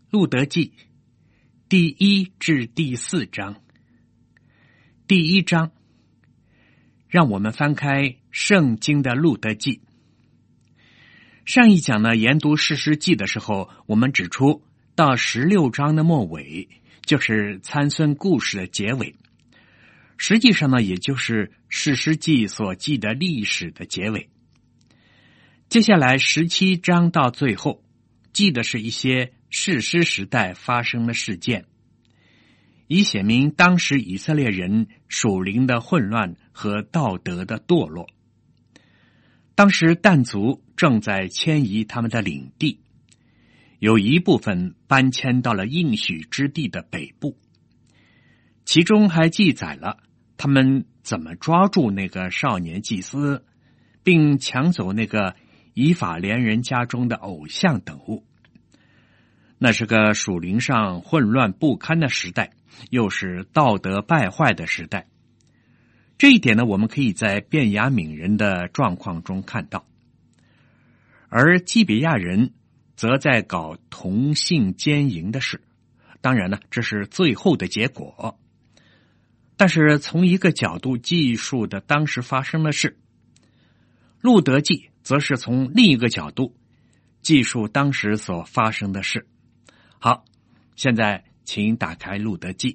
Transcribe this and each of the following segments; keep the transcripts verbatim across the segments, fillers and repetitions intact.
路得记第一至第四章。第一章，让我们翻开圣经的路得记。上一讲呢，研读士师记的时候，我们指出到十六章的末尾，就是参孙故事的结尾，实际上呢，也就是士师记所记的历史的结尾。接下来十七章到最后，记的是一些士师时代发生的事件，以显明当时以色列人属灵的混乱和道德的堕落。当时但族正在迁移他们的领地，有一部分搬迁到了应许之地的北部，其中还记载了他们怎么抓住那个少年祭司，并抢走那个以法莲人家中的偶像等物。那是个属灵上混乱不堪的时代，又是道德败坏的时代。这一点呢，我们可以在便雅悯人的状况中看到。而基比亚人则在搞同性奸淫的事，当然呢，这是最后的结果。但是从一个角度记述的当时发生的事，路得记则是从另一个角度记述当时所发生的事。好，现在请打开路得记。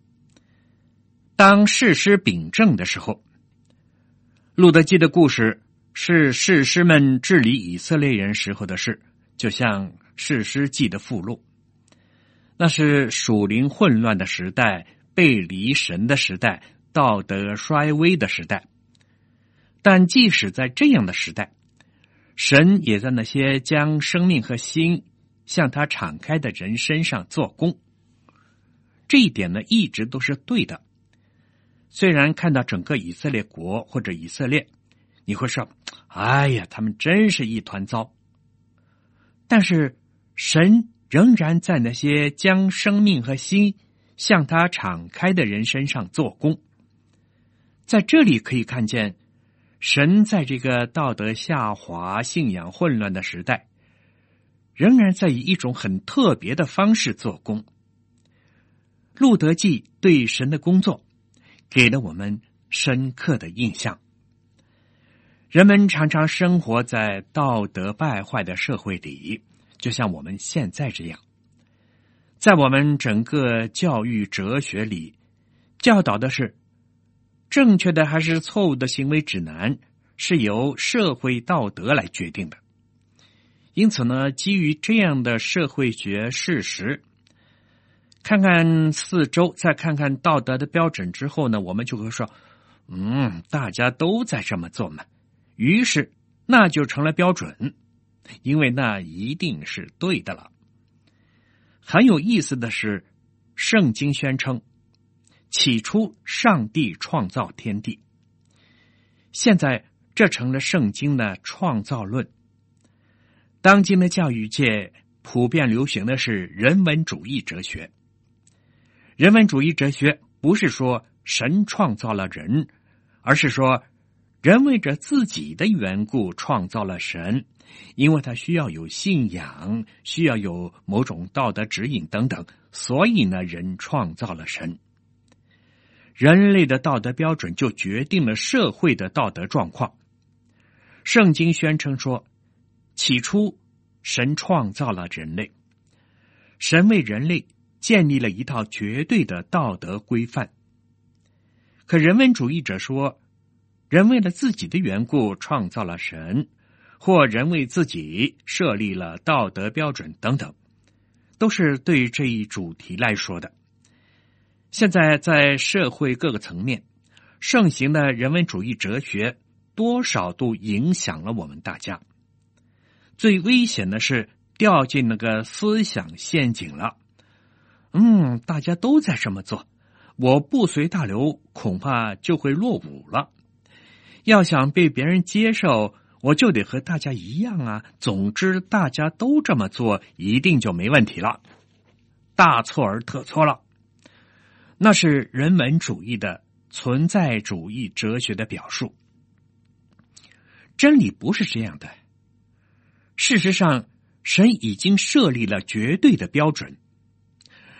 当士师秉政的时候，路得记的故事是士师们治理以色列人时候的事，就像士师记的附录。那是属灵混乱的时代，背离神的时代，道德衰微的时代。但即使在这样的时代，神也在那些将生命和心向他敞开的人身上做工。这一点呢，一直都是对的。虽然看到整个以色列国或者以色列，你会说，哎呀，他们真是一团糟。但是神仍然在那些将生命和心向他敞开的人身上做工。在这里可以看见，神在这个道德下滑、信仰混乱的时代，仍然在以一种很特别的方式做工。路得记对神的工作给了我们深刻的印象。人们常常生活在道德败坏的社会里，就像我们现在这样。在我们整个教育哲学里，教导的是正确的还是错误的行为指南是由社会道德来决定的。因此呢，基于这样的社会学事实，看看四周，再看看道德的标准之后呢，我们就会说，嗯，大家都在这么做嘛，于是那就成了标准，因为那一定是对的了。很有意思的是，圣经宣称，起初上帝创造天地。现在这成了圣经的创造论。当今的教育界普遍流行的是人文主义哲学。人文主义哲学不是说神创造了人，而是说人为着自己的缘故创造了神，因为他需要有信仰，需要有某种道德指引等等，所以呢，人创造了神。人类的道德标准就决定了社会的道德状况。圣经宣称说，起初神创造了人类，神为人类建立了一套绝对的道德规范。可人文主义者说，人为了自己的缘故创造了神，或人为自己设立了道德标准等等，都是对这一主题来说的。现在在社会各个层面，盛行的人文主义哲学多少都影响了我们大家。最危险的是掉进那个思想陷阱了。嗯，大家都在这么做，我不随大流，恐怕就会落伍了。要想被别人接受，我就得和大家一样啊。总之，大家都这么做，一定就没问题了。大错而特错了。那是人文主义的存在主义哲学的表述。真理不是这样的。事实上，神已经设立了绝对的标准，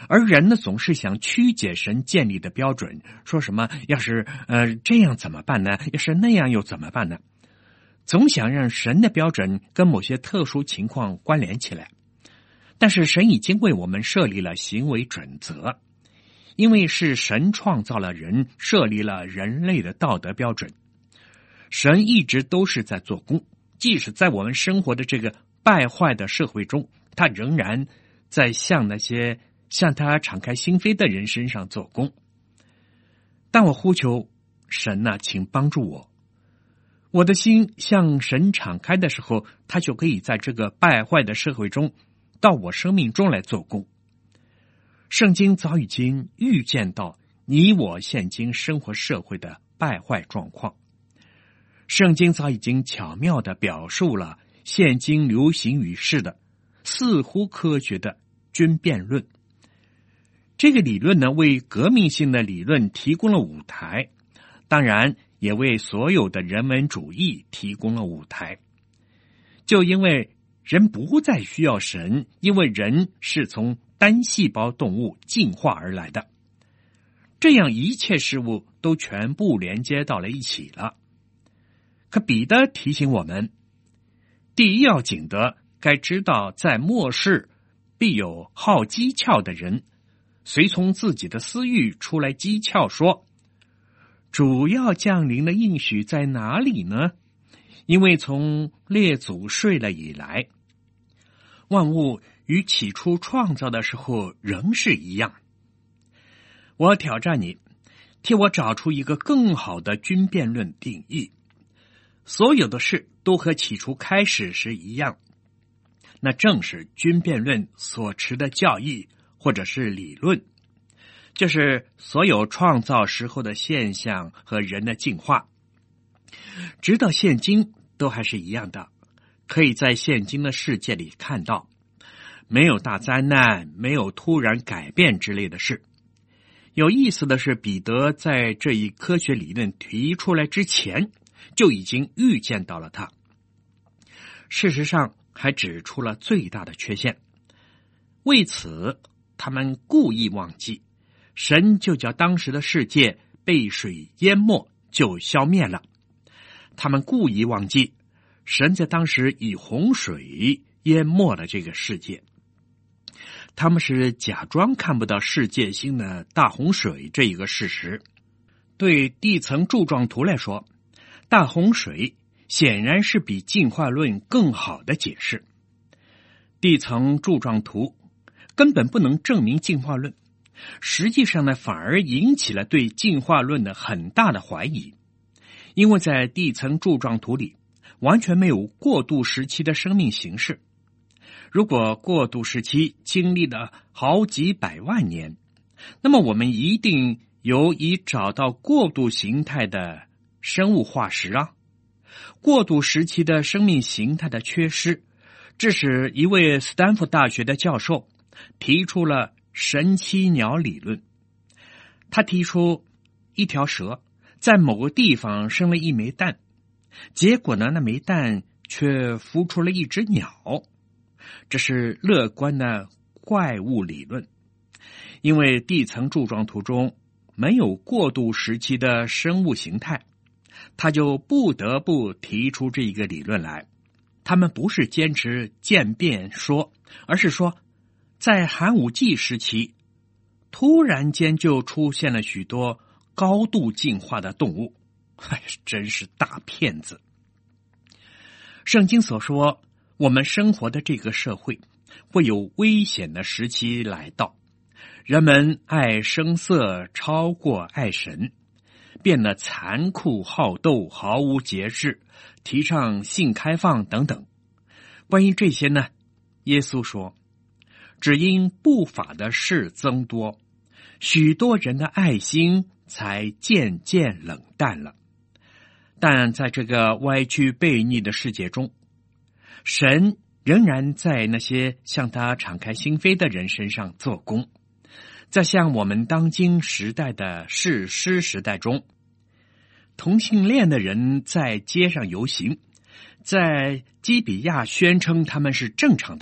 而人呢，总是想曲解神建立的标准，说什么要是呃这样怎么办呢？要是那样又怎么办呢？总想让神的标准跟某些特殊情况关联起来。但是神已经为我们设立了行为准则，因为是神创造了人，设立了人类的道德标准。神一直都是在做工，即使在我们生活的这个败坏的社会中，他仍然在向那些向他敞开心扉的人身上做工。当我呼求神啊，请帮助我，我的心向神敞开的时候，他就可以在这个败坏的社会中到我生命中来做工。圣经早已经预见到你我现今生活社会的败坏状况，圣经早已经巧妙地表述了现今流行于世的似乎科学的均变论。这个理论呢，为革命性的理论提供了舞台，当然也为所有的人文主义提供了舞台。就因为人不再需要神，因为人是从单细胞动物进化而来的，这样一切事物都全部连接到了一起了。可彼得提醒我们，第一要紧的，该知道在末世必有好讥诮的人，随从自己的私欲出来讥诮说，主要降临的应许在哪里呢？因为从列祖睡了以来，万物与起初创造的时候仍是一样。我挑战你，替我找出一个更好的均变论定义。所有的事都和起初开始时一样，那正是均变论所持的教义或者是理论，就是所有创造时候的现象和人的进化，直到现今都还是一样的，可以在现今的世界里看到，没有大灾难，没有突然改变之类的事。有意思的是，彼得在这一科学理论提出来之前，就已经预见到了它。事实上，还指出了最大的缺陷。为此，他们故意忘记，神就叫当时的世界被水淹没，就消灭了。他们故意忘记，神在当时以洪水淹没了这个世界。他们是假装看不到世界性的大洪水这一个事实。对地层柱状图来说，大洪水显然是比进化论更好的解释。地层柱状图根本不能证明进化论，实际上呢，反而引起了对进化论的很大的怀疑。因为在地层柱状图里完全没有过渡时期的生命形式。如果过渡时期经历了好几百万年，那么我们一定有已找到过渡形态的生物化石啊。过渡时期的生命形态的缺失，致使一位斯坦福大学的教授提出了神奇鸟理论。他提出一条蛇在某个地方生了一枚蛋，结果呢，那枚蛋却孵出了一只鸟。这是乐观的怪物理论，因为地层柱状图中没有过渡时期的生物形态，他就不得不提出这一个理论来。他们不是坚持渐变说，而是说在寒武纪时期突然间就出现了许多高度进化的动物。哎，真是大骗子。圣经所说我们生活的这个社会会有危险的时期来到，人们爱声色超过爱神，变得残酷好斗，毫无节制，提倡性开放等等。关于这些呢，耶稣说，只因不法的事增多，许多人的爱心才渐渐冷淡了。但在这个歪曲悖逆的世界中，神仍然在那些向他敞开心扉的人身上做工。在像我们当今时代的士师时代中，同性恋的人在街上游行，在基比亚宣称他们是正常的，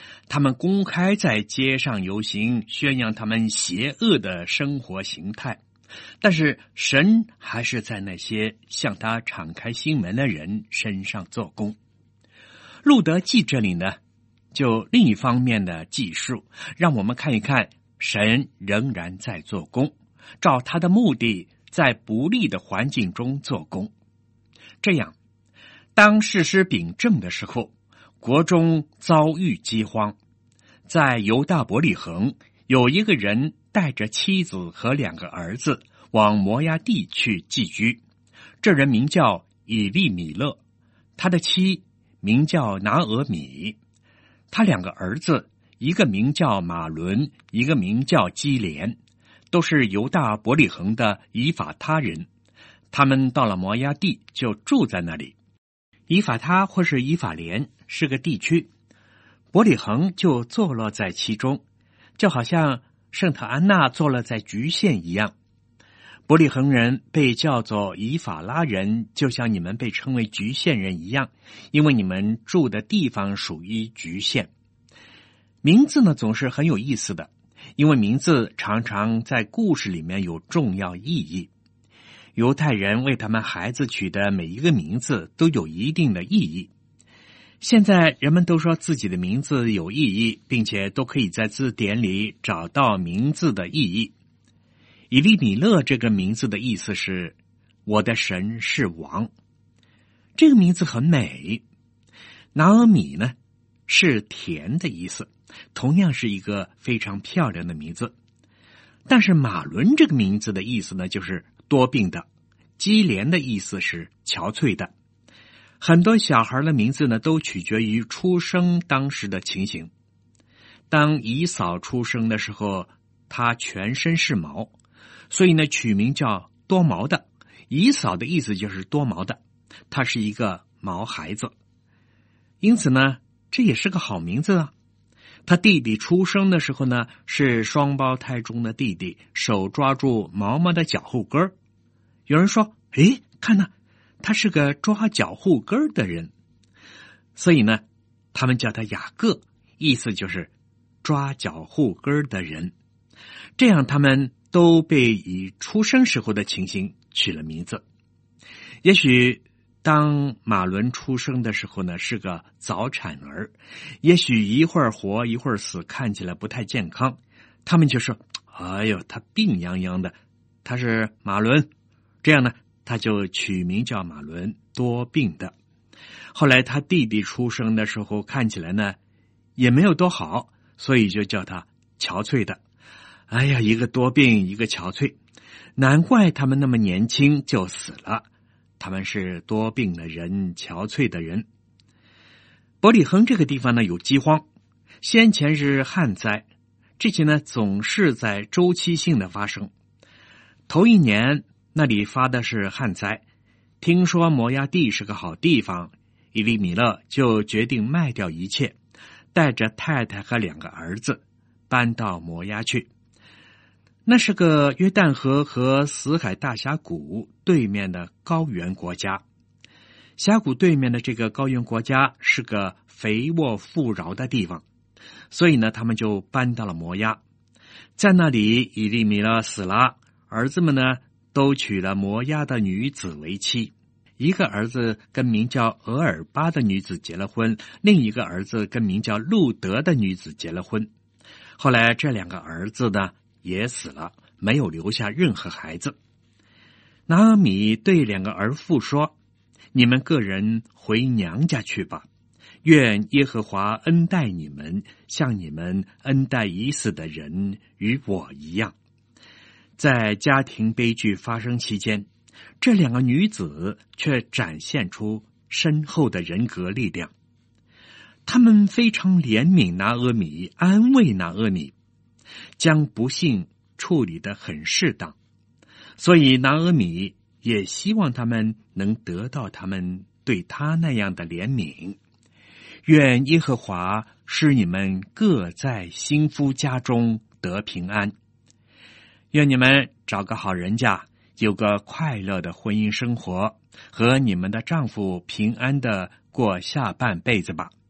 他们公开在街上游行，宣扬他们邪恶的生活形态。但是神还是在那些向他敞开心门的人身上做工。路德记这里呢，就另一方面的记述，让我们看一看神仍然在做工，照他的目的，在不利的环境中做工。这样，当士师秉政的时候，国中遭遇饥荒。在犹大伯利恒，有一个人带着妻子和两个儿子往摩押地去寄居。这人名叫以利米勒，他的妻名叫拿俄米，他两个儿子，一个名叫马伦，一个名叫基连，都是犹大伯利恒的以法他人。他们到了摩押地，就住在那里。以法他或是以法莲是个地区，伯利恒就坐落在其中，就好像圣特安娜坐落在局县一样。伯利恒人被叫做以法拉人，就像你们被称为局县人一样，因为你们住的地方属于局县。名字呢总是很有意思的，因为名字常常在故事里面有重要意义。犹太人为他们孩子取的每一个名字都有一定的意义。现在人们都说自己的名字有意义，并且都可以在字典里找到名字的意义。以利米勒这个名字的意思是我的神是王，这个名字很美。拿俄米呢是甜的意思，同样是一个非常漂亮的名字。但是马伦这个名字的意思呢就是多病的，基连的意思是憔悴的。很多小孩的名字呢都取决于出生当时的情形。当以扫出生的时候，他全身是毛，所以呢取名叫多毛的。以扫的意思就是多毛的，他是一个毛孩子，因此呢这也是个好名字啊。他弟弟出生的时候呢是双胞胎中的弟弟，手抓住毛毛的脚后跟儿。有人说，诶，看呐，他是个抓脚后跟儿的人，所以呢他们叫他雅各，意思就是抓脚后跟儿的人。这样他们都被以出生时候的情形取了名字。也许当马伦出生的时候呢是个早产儿，也许一会儿活一会儿死，看起来不太健康，他们就说，哎呦，他病殃殃的，他是马伦。这样呢他就取名叫马伦，多病的。后来他弟弟出生的时候看起来呢也没有多好，所以就叫他憔悴的。哎呀，一个多病一个憔悴，难怪他们那么年轻就死了，他们是多病的人，憔悴的人。伯利恒这个地方呢有饥荒，先前是旱灾，这些呢总是在周期性的发生。头一年那里发的是旱灾，听说摩押地是个好地方，以利米勒就决定卖掉一切，带着太太和两个儿子搬到摩押去。那是个约旦河和死海大峡谷对面的高原国家。峡谷对面的这个高原国家是个肥沃富饶的地方，所以呢他们就搬到了摩押。在那里以利米勒死了，儿子们呢都娶了摩押的女子为妻。一个儿子跟名叫俄尔巴的女子结了婚，另一个儿子跟名叫路德的女子结了婚。后来这两个儿子呢也死了，没有留下任何孩子。拿俄米对两个儿妇说，你们个人回娘家去吧，愿耶和华恩待你们，像你们恩待已死的人与我一样。在家庭悲剧发生期间，这两个女子却展现出深厚的人格力量。她们非常怜悯拿俄米，安慰拿俄米，将不幸处理得很适当，所以拿俄米也希望他们能得到他们对他那样的怜悯。愿耶和华使你们各在新夫家中得平安。愿你们找个好人家，有个快乐的婚姻生活，和你们的丈夫平安的过下半辈子吧。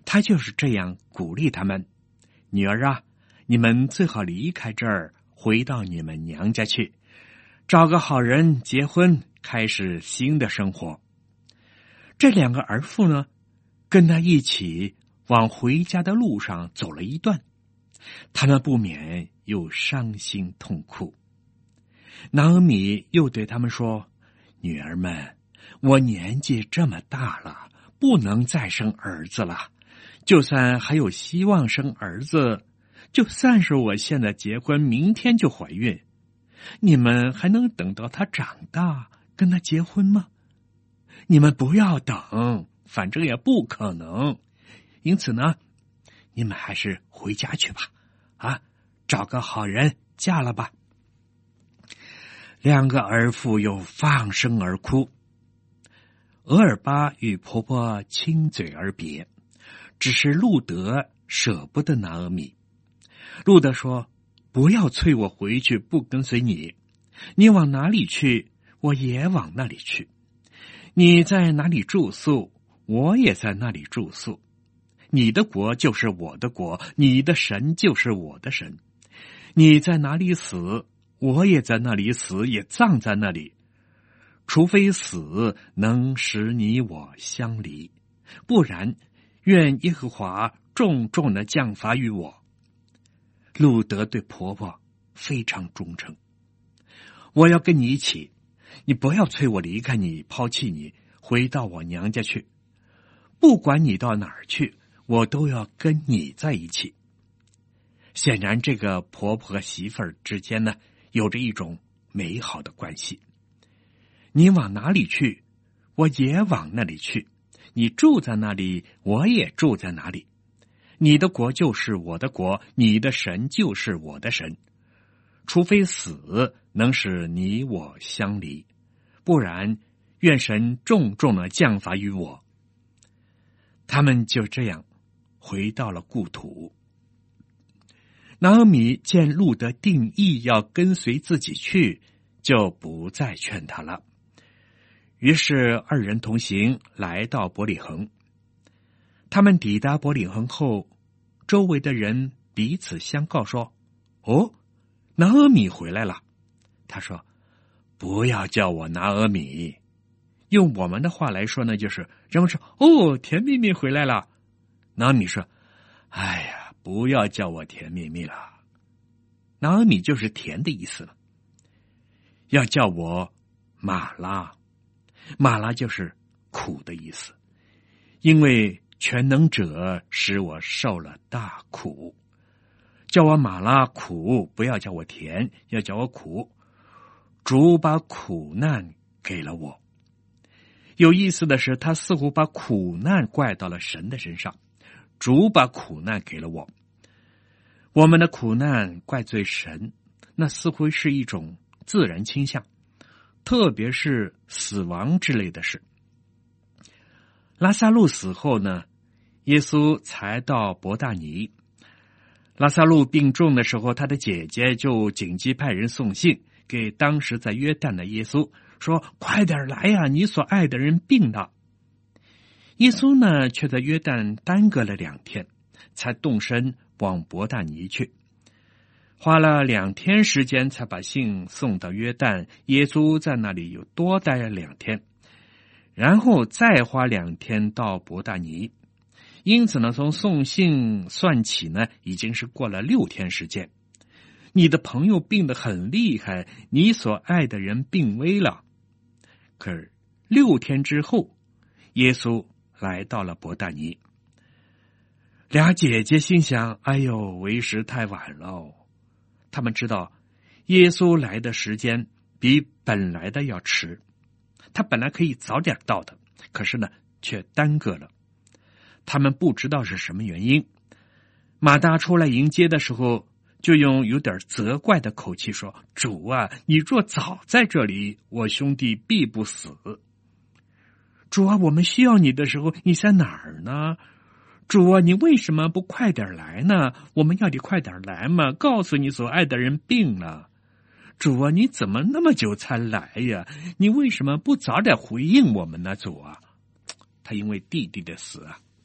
他就是这样鼓励他们：女儿啊，你们最好离开这儿，回到你们娘家去，找个好人结婚，开始新的生活。这两个儿妇呢，跟他一起往回家的路上走了一段，他们不免又伤心痛哭。拿俄米又对他们说：女儿们，我年纪这么大了，不能再生儿子了，就算还有希望生儿子，就算是我现在结婚，明天就怀孕，你们还能等到他长大跟他结婚吗？你们不要等，反正也不可能。因此呢，你们还是回家去吧，啊，找个好人嫁了吧。两个儿妇又放声而哭。俄尔巴与婆婆亲嘴而别，只是路德舍不得拿俄米。路德说：不要催我回去，不跟随你，你往哪里去，我也往那里去，你在哪里住宿，我也在那里住宿，你的国就是我的国，你的神就是我的神，你在哪里死，我也在那里死，也葬在那里，除非死能使你我相离，不然愿耶和华重重的降罚于我。路德对婆婆非常忠诚，我要跟你一起，你不要催我离开你，抛弃你，回到我娘家去，不管你到哪儿去，我都要跟你在一起。显然这个婆婆和媳妇儿之间呢，有着一种美好的关系。你往哪里去，我也往那里去，你住在那里，我也住在哪里，你的国就是我的国，你的神就是我的神，除非死能使你我相离，不然愿神重重的降罚于我。他们就这样回到了故土。拿俄米见路德定义要跟随自己去，就不再劝他了。于是二人同行，来到伯利恒。他们抵达伯利恒后，周围的人彼此相告说：哦，拿俄米回来了。他说：不要叫我拿俄米。用我们的话来说呢，就是人们说：哦，甜蜜蜜回来了。拿俄米说：哎呀，不要叫我甜蜜蜜了。拿俄米就是甜的意思了。要叫我马拉，马拉就是苦的意思，因为全能者使我受了大苦。叫我马拉苦，不要叫我甜，要叫我苦。主把苦难给了我。有意思的是，他似乎把苦难怪到了神的身上。主把苦难给了我。我们的苦难怪罪神，那似乎是一种自然倾向，特别是死亡之类的事。拉撒路死后呢，耶稣才到伯大尼。拉撒路病重的时候，他的姐姐就紧急派人送信给当时在约旦的耶稣，说：快点来呀，你所爱的人病了。耶稣呢，却在约旦耽搁了两天，才动身往伯大尼去。花了两天时间才把信送到约旦，耶稣在那里又多待了两天，然后再花两天到伯大尼。因此呢，从送信算起呢，已经是过了六天时间。你的朋友病得很厉害，你所爱的人病危了。可是六天之后，耶稣来到了伯大尼。俩姐姐心想：哎呦，为时太晚了。他们知道耶稣来的时间比本来的要迟，他本来可以早点到的，可是呢，却耽搁了。他们不知道是什么原因。马大出来迎接的时候，就用有点责怪的口气说：主啊，你若早在这里，我兄弟必不死。主啊，我们需要你的时候，你在哪儿呢？主啊，你为什么不快点来呢？我们要你快点来嘛，告诉你所爱的人病了。主啊，你怎么那么久才来呀？你为什么不早点回应我们呢？主啊，他因为弟弟的死啊，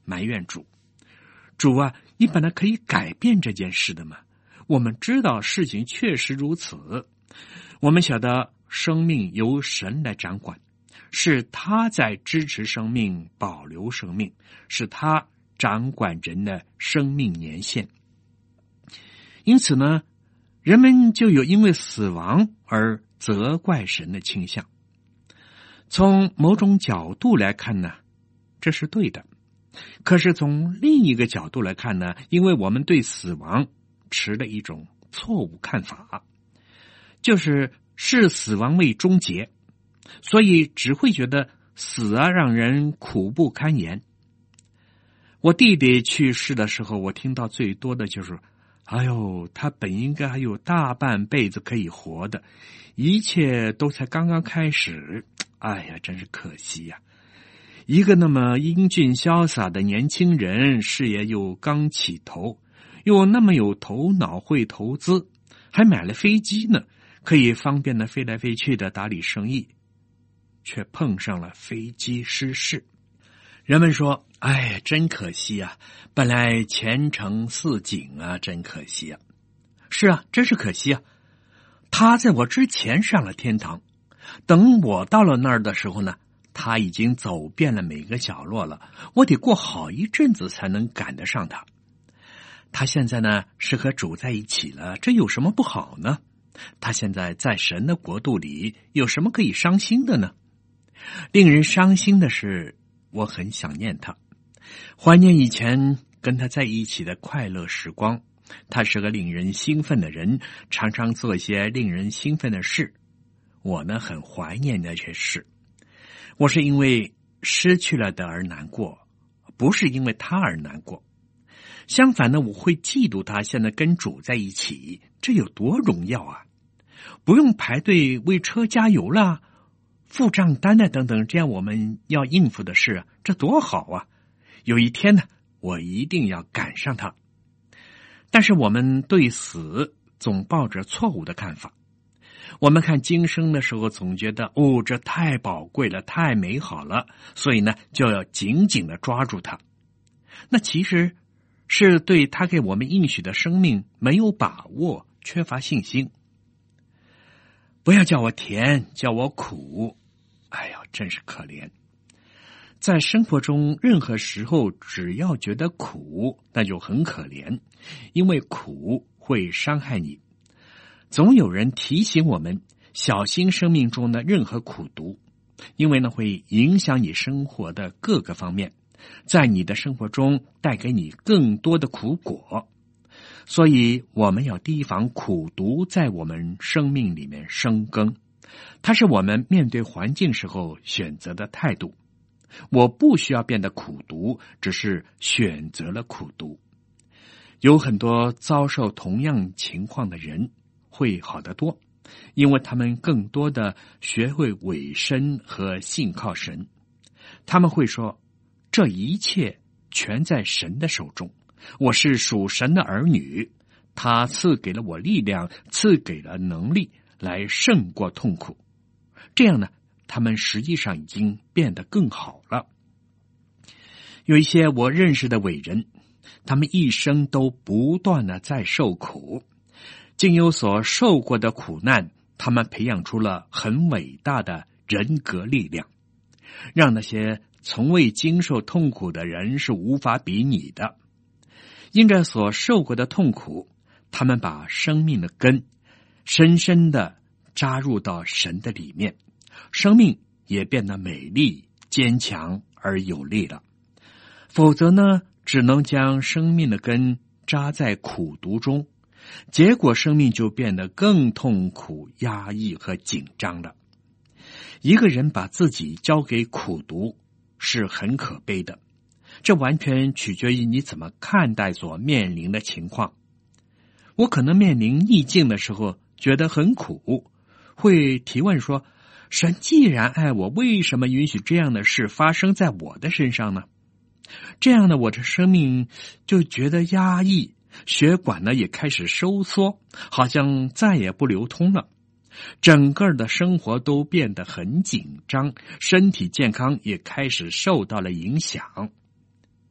埋怨主。主啊，你本来可以改变这件事的嘛。我们知道事情确实如此，我们晓得生命由神来掌管，是他在支持生命，保留生命，是他掌管人的生命年限。因此呢，人们就有因为死亡而责怪神的倾向。从某种角度来看呢，这是对的。可是从另一个角度来看呢，因为我们对死亡持了一种错误看法，就是视死亡为终结，所以只会觉得死啊让人苦不堪言。我弟弟去世的时候，我听到最多的就是哎呦，他本应该还有大半辈子可以活的，一切都才刚刚开始，哎呀，真是可惜呀！一个那么英俊潇洒的年轻人，事业又刚起头，又那么有头脑，会投资，还买了飞机呢，可以方便的飞来飞去的打理生意，却碰上了飞机失事。人们说，哎，真可惜啊，本来前程似锦啊，真可惜啊。是啊，真是可惜啊。他在我之前上了天堂，等我到了那儿的时候呢，他已经走遍了每个角落了，我得过好一阵子才能赶得上他。他现在呢是和主在一起了，这有什么不好呢？他现在在神的国度里，有什么可以伤心的呢？令人伤心的是，我很想念他，怀念以前跟他在一起的快乐时光。他是个令人兴奋的人，常常做一些令人兴奋的事。我呢很怀念那些事。我是因为失去了的而难过，不是因为他而难过。相反呢，我会嫉妒他现在跟主在一起，这有多荣耀啊！不用排队为车加油啦，付账单啊等等，这样我们要应付的事啊，这多好啊！有一天呢，我一定要赶上他。但是我们对死总抱着错误的看法。我们看今生的时候，总觉得哦，这太宝贵了，太美好了，所以呢，就要紧紧的抓住它。那其实是对他给我们应许的生命没有把握，缺乏信心。不要叫我甜，叫我苦，哎呀，真是可怜。在生活中，任何时候只要觉得苦，那就很可怜，因为苦会伤害你。总有人提醒我们小心生命中的任何苦毒，因为呢会影响你生活的各个方面，在你的生活中带给你更多的苦果。所以我们要提防苦毒在我们生命里面生根，它是我们面对环境时候选择的态度。我不需要变得苦毒，只是选择了苦毒。有很多遭受同样情况的人会好得多，因为他们更多的学会委身和信靠神。他们会说，这一切全在神的手中，我是属神的儿女，他赐给了我力量，赐给了能力来胜过痛苦。这样呢，他们实际上已经变得更好了。有一些我认识的伟人，他们一生都不断的在受苦，经有所受过的苦难，他们培养出了很伟大的人格力量，让那些从未经受痛苦的人是无法比拟的。因着所受过的痛苦，他们把生命的根深深的扎入到神的里面，生命也变得美丽、坚强而有力了。否则呢，只能将生命的根扎在苦毒中，结果生命就变得更痛苦、压抑和紧张了。一个人把自己交给苦毒是很可悲的，这完全取决于你怎么看待所面临的情况。我可能面临逆境的时候觉得很苦，会提问说，神既然爱我，为什么允许这样的事发生在我的身上呢？这样的我的生命就觉得压抑，血管呢也开始收缩，好像再也不流通了。整个的生活都变得很紧张，身体健康也开始受到了影响。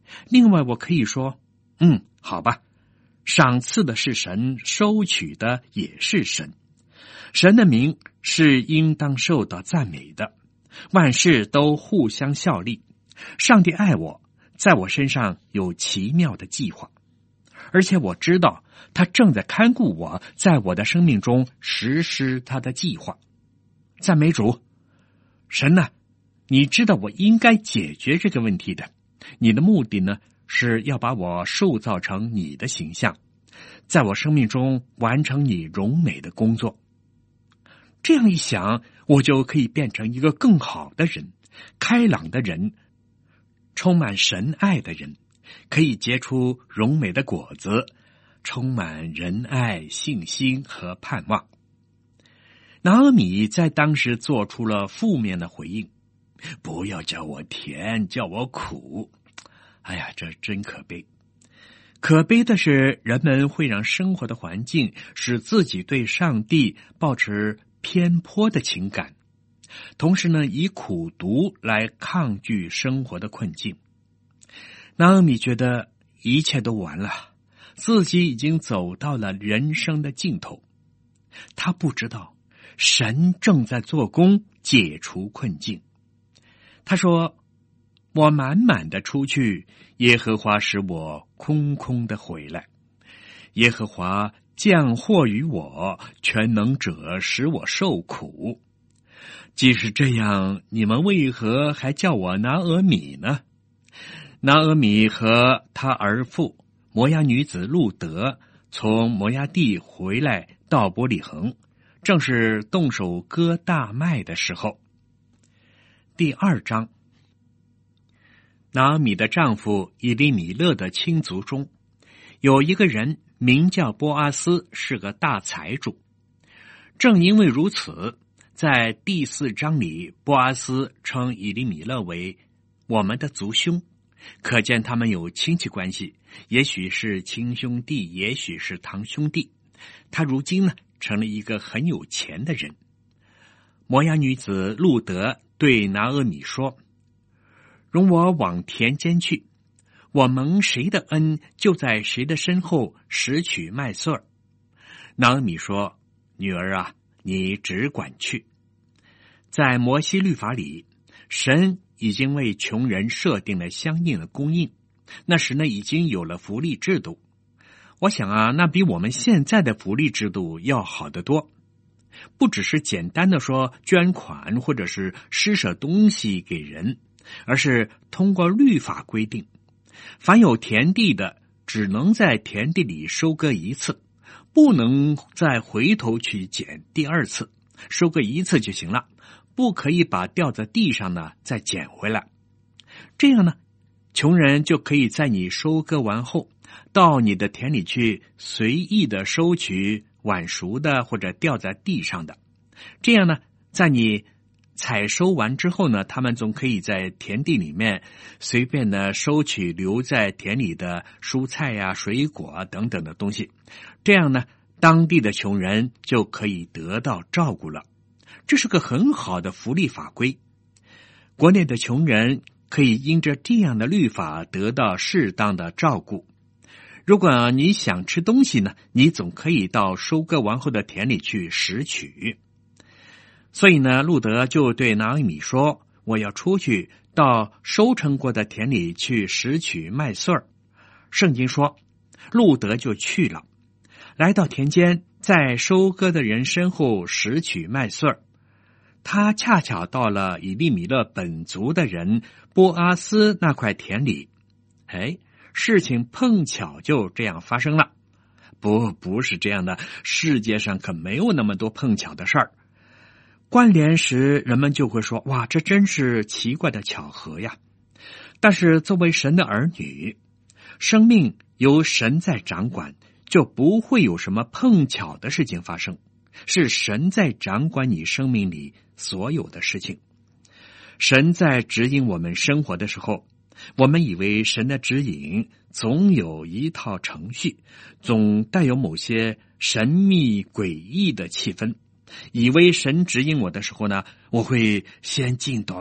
另外我可以说，嗯，好吧，赏赐的是神，收取的也是神。神的名是应当受到赞美的，万事都互相效力。上帝爱我，在我身上有奇妙的计划，而且我知道他正在看顾我，在我的生命中实施他的计划。赞美主！神呐，你知道我应该解决这个问题的，你的目的呢，是要把我塑造成你的形象，在我生命中完成你荣美的工作。这样一想，我就可以变成一个更好的人，开朗的人，充满神爱的人，可以结出荣美的果子，充满仁爱、信心和盼望。拿俄米在当时做出了负面的回应，不要叫我甜，叫我苦。哎呀，这真可悲。可悲的是，人们会让生活的环境使自己对上帝抱持偏颇的情感，同时呢，以苦毒来抗拒生活的困境。拿俄米觉得一切都完了，自己已经走到了人生的尽头。他不知道神正在做工，解除困境。他说，我满满的出去，耶和华使我空空的回来。耶和华降祸于我，全能者使我受苦。即使这样，你们为何还叫我拿俄米呢？拿俄米和他儿妇摩押女子路德从摩押地回来到伯利恒，正是动手割大麦的时候。第二章，拿俄米的丈夫以利米勒的亲族中，有一个人名叫波阿斯，是个大财主。正因为如此，在第四章里，波阿斯称以利米勒为我们的族兄，可见他们有亲戚关系，也许是亲兄弟，也许是堂兄弟。他如今呢，成了一个很有钱的人。摩押女子路德对拿俄米说，容我往田间去，我蒙谁的恩，就在谁的身后拾取麦穗儿。拿俄米说，女儿啊，你只管去。在摩西律法里，神已经为穷人设定了相应的供应，那时呢，已经有了福利制度。我想啊，那比我们现在的福利制度要好得多。不只是简单的说捐款或者是施舍东西给人，而是通过律法规定，凡有田地的只能在田地里收割一次，不能再回头去捡第二次，收割一次就行了，不可以把掉在地上呢再捡回来。这样呢，穷人就可以在你收割完后，到你的田里去随意的收取晚熟的或者掉在地上的。这样呢，在你采收完之后呢，他们总可以在田地里面随便的收取留在田里的蔬菜呀、水果啊等等的东西。这样呢，当地的穷人就可以得到照顾了。这是个很好的福利法规。国内的穷人可以因着这样的律法得到适当的照顾。如果你想吃东西呢，你总可以到收割完后的田里去拾取。所以呢，路德就对拿俄米说，我要出去到收成过的田里去拾取麦穗儿。圣经说，路德就去了，来到田间，在收割的人身后拾取麦穗儿。他恰巧到了以利米勒本族的人波阿斯那块田里。哎，事情碰巧就这样发生了。不，不是这样的，世界上可没有那么多碰巧的事儿。关联时，人们就会说，哇，这真是奇怪的巧合呀。但是作为神的儿女，生命由神在掌管，就不会有什么碰巧的事情发生，是神在掌管你生命里所有的事情。神在指引我们生活的时候，我们以为神的指引总有一套程序，总带有某些神秘诡异的气氛，以为神指引我的时候呢，我会先进到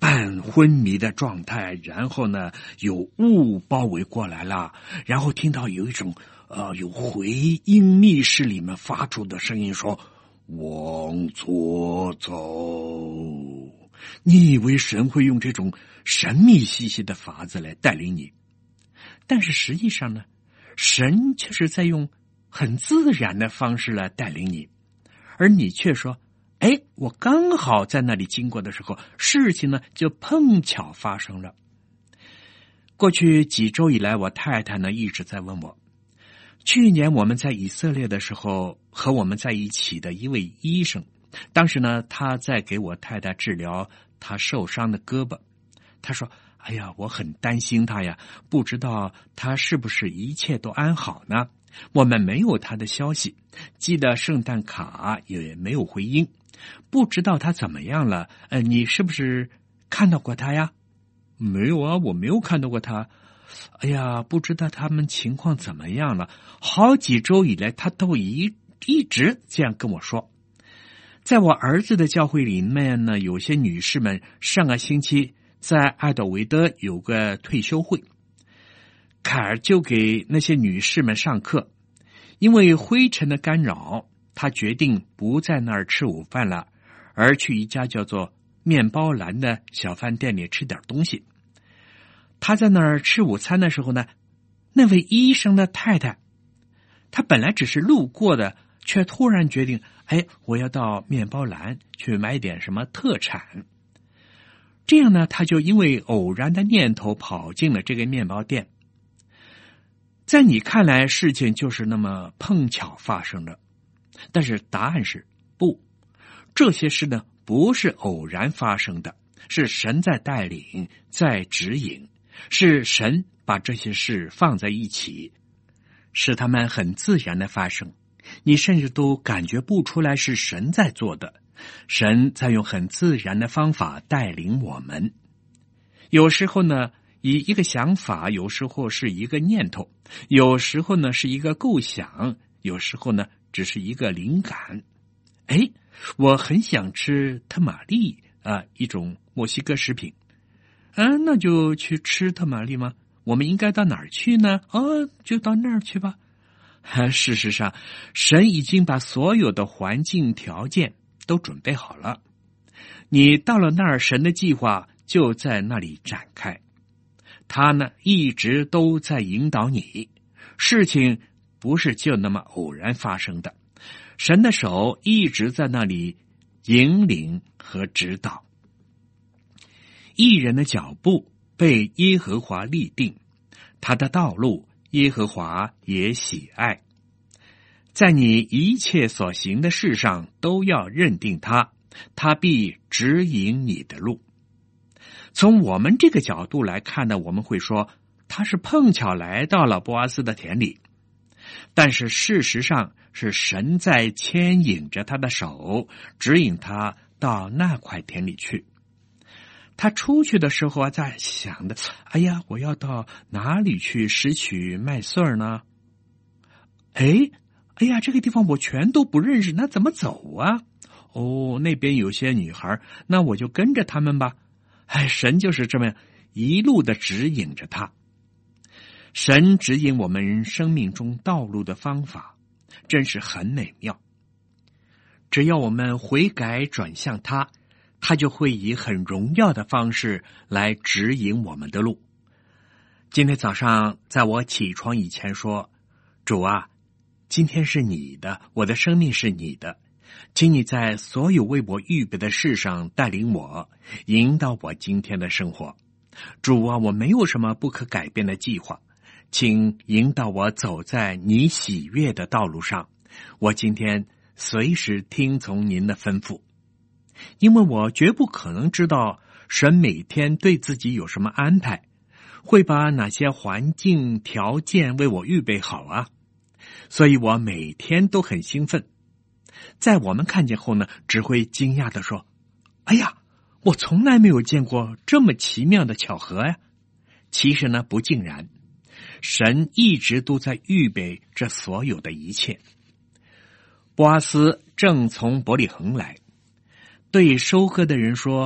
半昏迷的状态，然后呢有雾包围过来了，然后听到有一种呃有回音密室里面发出的声音说往左走。你以为神会用这种神秘兮兮的法子来带领你，但是实际上呢，神却是在用很自然的方式来带领你，而你却说哎，我刚好在那里经过的时候，事情呢就碰巧发生了。过去几周以来，我太太呢一直在问我，去年我们在以色列的时候，和我们在一起的一位医生，当时呢他在给我太太治疗她受伤的胳膊。他说哎呀，我很担心他呀，不知道他是不是一切都安好呢？我们没有他的消息，寄的圣诞卡也没有回音，不知道他怎么样了。呃，你是不是看到过他呀？没有啊，我没有看到过他。哎呀，不知道他们情况怎么样了。好几周以来，他都一一直这样跟我说。在我儿子的教会里面呢，有些女士们上个星期在爱德维德有个退休会，凯尔就给那些女士们上课。因为灰尘的干扰，他决定不在那儿吃午饭了，而去一家叫做面包篮的小饭店里吃点东西。他在那儿吃午餐的时候呢，那位医生的太太，他本来只是路过的，却突然决定，哎，我要到面包篮去买点什么特产。这样呢，他就因为偶然的念头跑进了这个面包店。在你看来，事情就是那么碰巧发生的，但是答案是不，这些事呢不是偶然发生的，是神在带领，在指引，是神把这些事放在一起，使他们很自然的发生，你甚至都感觉不出来是神在做的，神在用很自然的方法带领我们。有时候呢以一个想法，有时候是一个念头，有时候呢是一个构想，有时候呢只是一个灵感。哎，我很想吃特玛利啊，一种墨西哥食品。啊，那就去吃特玛利吗？我们应该到哪儿去呢？哦，就到那儿去吧。啊，事实上，神已经把所有的环境条件都准备好了。你到了那儿，神的计划就在那里展开。他呢一直都在引导你，事情不是就那么偶然发生的，神的手一直在那里引领和指导。义人的脚步被耶和华立定，他的道路耶和华也喜爱。在你一切所行的事上都要认定他，他必指引你的路。从我们这个角度来看呢，我们会说他是碰巧来到了波阿斯的田里，但是事实上是神在牵引着他的手，指引他到那块田里去。他出去的时候啊，在想的，哎呀，我要到哪里去拾取麦穗呢？哎，哎呀，这个地方我全都不认识，那怎么走啊？哦，那边有些女孩，那我就跟着他们吧。哎，神就是这么一路的指引着他。神指引我们生命中道路的方法，真是很美妙。只要我们悔改转向他，他就会以很荣耀的方式来指引我们的路。今天早上在我起床以前说，主啊，今天是你的，我的生命是你的，请你在所有为我预备的事上带领我，引导我今天的生活。主啊，我没有什么不可改变的计划，请引导我走在你喜悦的道路上。我今天随时听从您的吩咐，因为我绝不可能知道神每天对自己有什么安排，会把哪些环境条件为我预备好啊。所以我每天都很兴奋，在我们看见后呢，只会惊讶地说，哎呀，我从来没有见过这么奇妙的巧合呀。其实呢，不尽然，神一直都在预备这所有的一切。波阿斯正从伯利恒来，对收割的人说，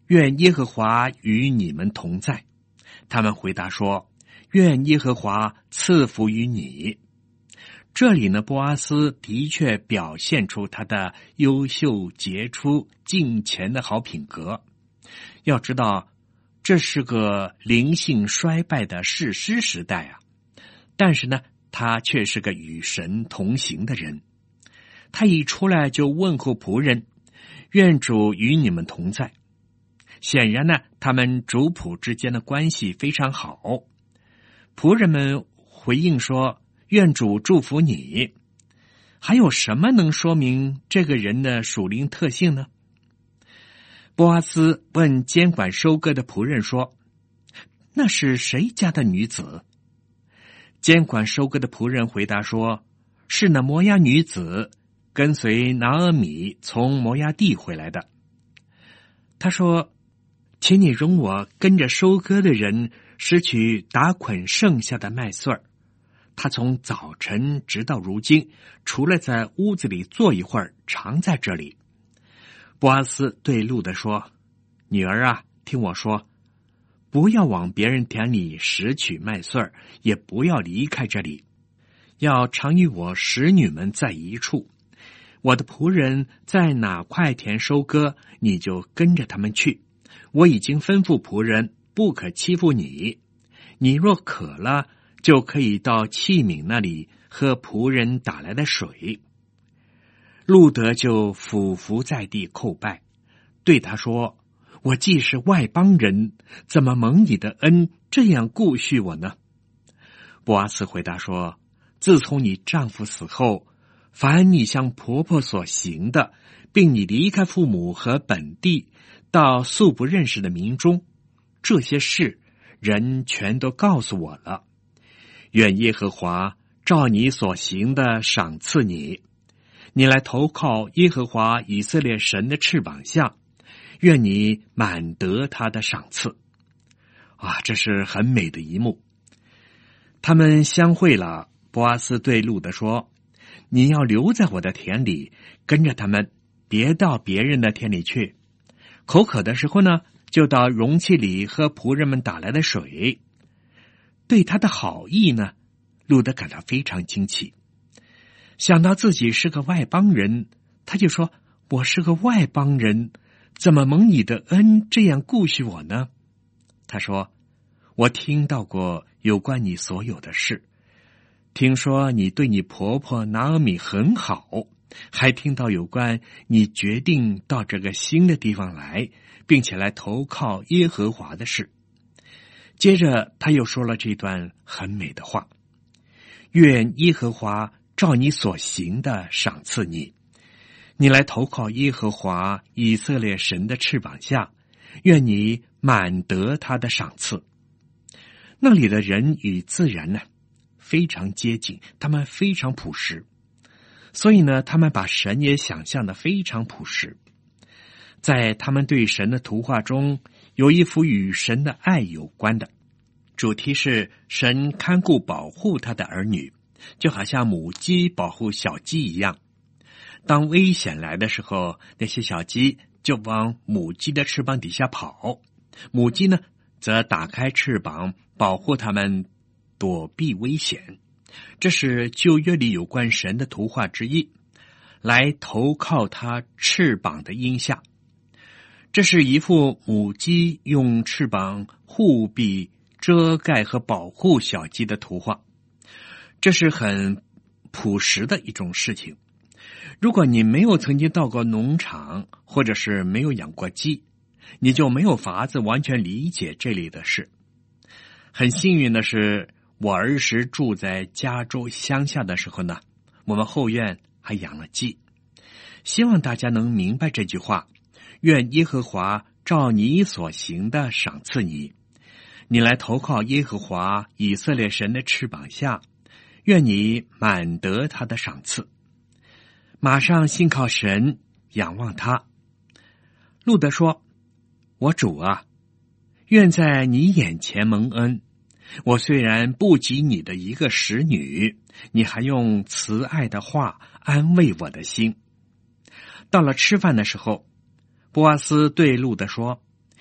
愿耶和华与你们同在。他们回答说，愿耶和华赐福于你。这里呢，波阿斯的确表现出他的优秀、杰出、敬虔的好品格。要知道，这是个灵性衰败的士师时代啊，但是呢，他却是个与神同行的人。他一出来就问候仆人，愿主与你们同在。显然呢，他们主仆之间的关系非常好。仆人们回应说，愿主祝福你。还有什么能说明这个人的属灵特性呢？波阿斯问监管收割的仆人说，那是谁家的女子？监管收割的仆人回答说，是那摩押女子，跟随拿俄米从摩押地回来的。他说，请你容我跟着收割的人拾取打捆剩下的麦穗儿。他从早晨直到如今，除了在屋子里坐一会儿，常在这里。波阿斯对路得说，女儿啊，听我说，不要往别人田里拾取麦穗儿，也不要离开这里，要常与我使女们在一处。我的仆人在哪块田收割，你就跟着他们去。我已经吩咐仆人不可欺负你，你若渴了，就可以到器皿那里喝仆人打来的水。路得就俯伏在地叩拜，对他说，我既是外邦人，怎么蒙你的恩这样顾恤我呢？波阿斯回答说，自从你丈夫死后，凡你向婆婆所行的，并你离开父母和本地，到素不认识的民中，这些事人全都告诉我了。愿耶和华照你所行的赏赐你，你来投靠耶和华以色列神的翅膀下，愿你满得他的赏赐。啊，这是很美的一幕。他们相会了，波阿斯对路得说，你要留在我的田里，跟着他们，别到别人的田里去。口渴的时候呢，就到容器里喝仆人们打来的水。对他的好意呢，路得感到非常惊奇。想到自己是个外邦人，他就说，我是个外邦人，怎么蒙你的恩这样顾恤我呢？他说，我听到过有关你所有的事，听说你对你婆婆拿俄米很好，还听到有关你决定到这个新的地方来，并且来投靠耶和华的事。接着他又说了这段很美的话，愿耶和华照你所行的赏赐你，你来投靠耶和华以色列神的翅膀下，愿你满得他的赏赐。那里的人与自然呢非常接近，他们非常朴实，所以呢，他们把神也想象的非常朴实。在他们对神的图画中，有一幅与神的爱有关的主题，是神看顾保护他的儿女，就好像母鸡保护小鸡一样。当危险来的时候，那些小鸡就往母鸡的翅膀底下跑，母鸡呢则打开翅膀保护它们躲避危险。这是旧约里有关神的图画之一，来投靠他翅膀的荫下。这是一幅母鸡用翅膀护庇、遮盖和保护小鸡的图画。这是很朴实的一种事情。如果你没有曾经到过农场，或者是没有养过鸡，你就没有法子完全理解这类的事。很幸运的是，我儿时住在加州乡下的时候呢，我们后院还养了鸡。希望大家能明白这句话，愿耶和华照你所行的赏赐你，你来投靠耶和华以色列神的翅膀下，愿你满得他的赏赐。马上信靠神，仰望他。路得说，我主啊，愿在你眼前蒙恩。我虽然不及你的一个使女，你还用慈爱的话安慰我的心。到了吃饭的时候，波阿斯对路得说，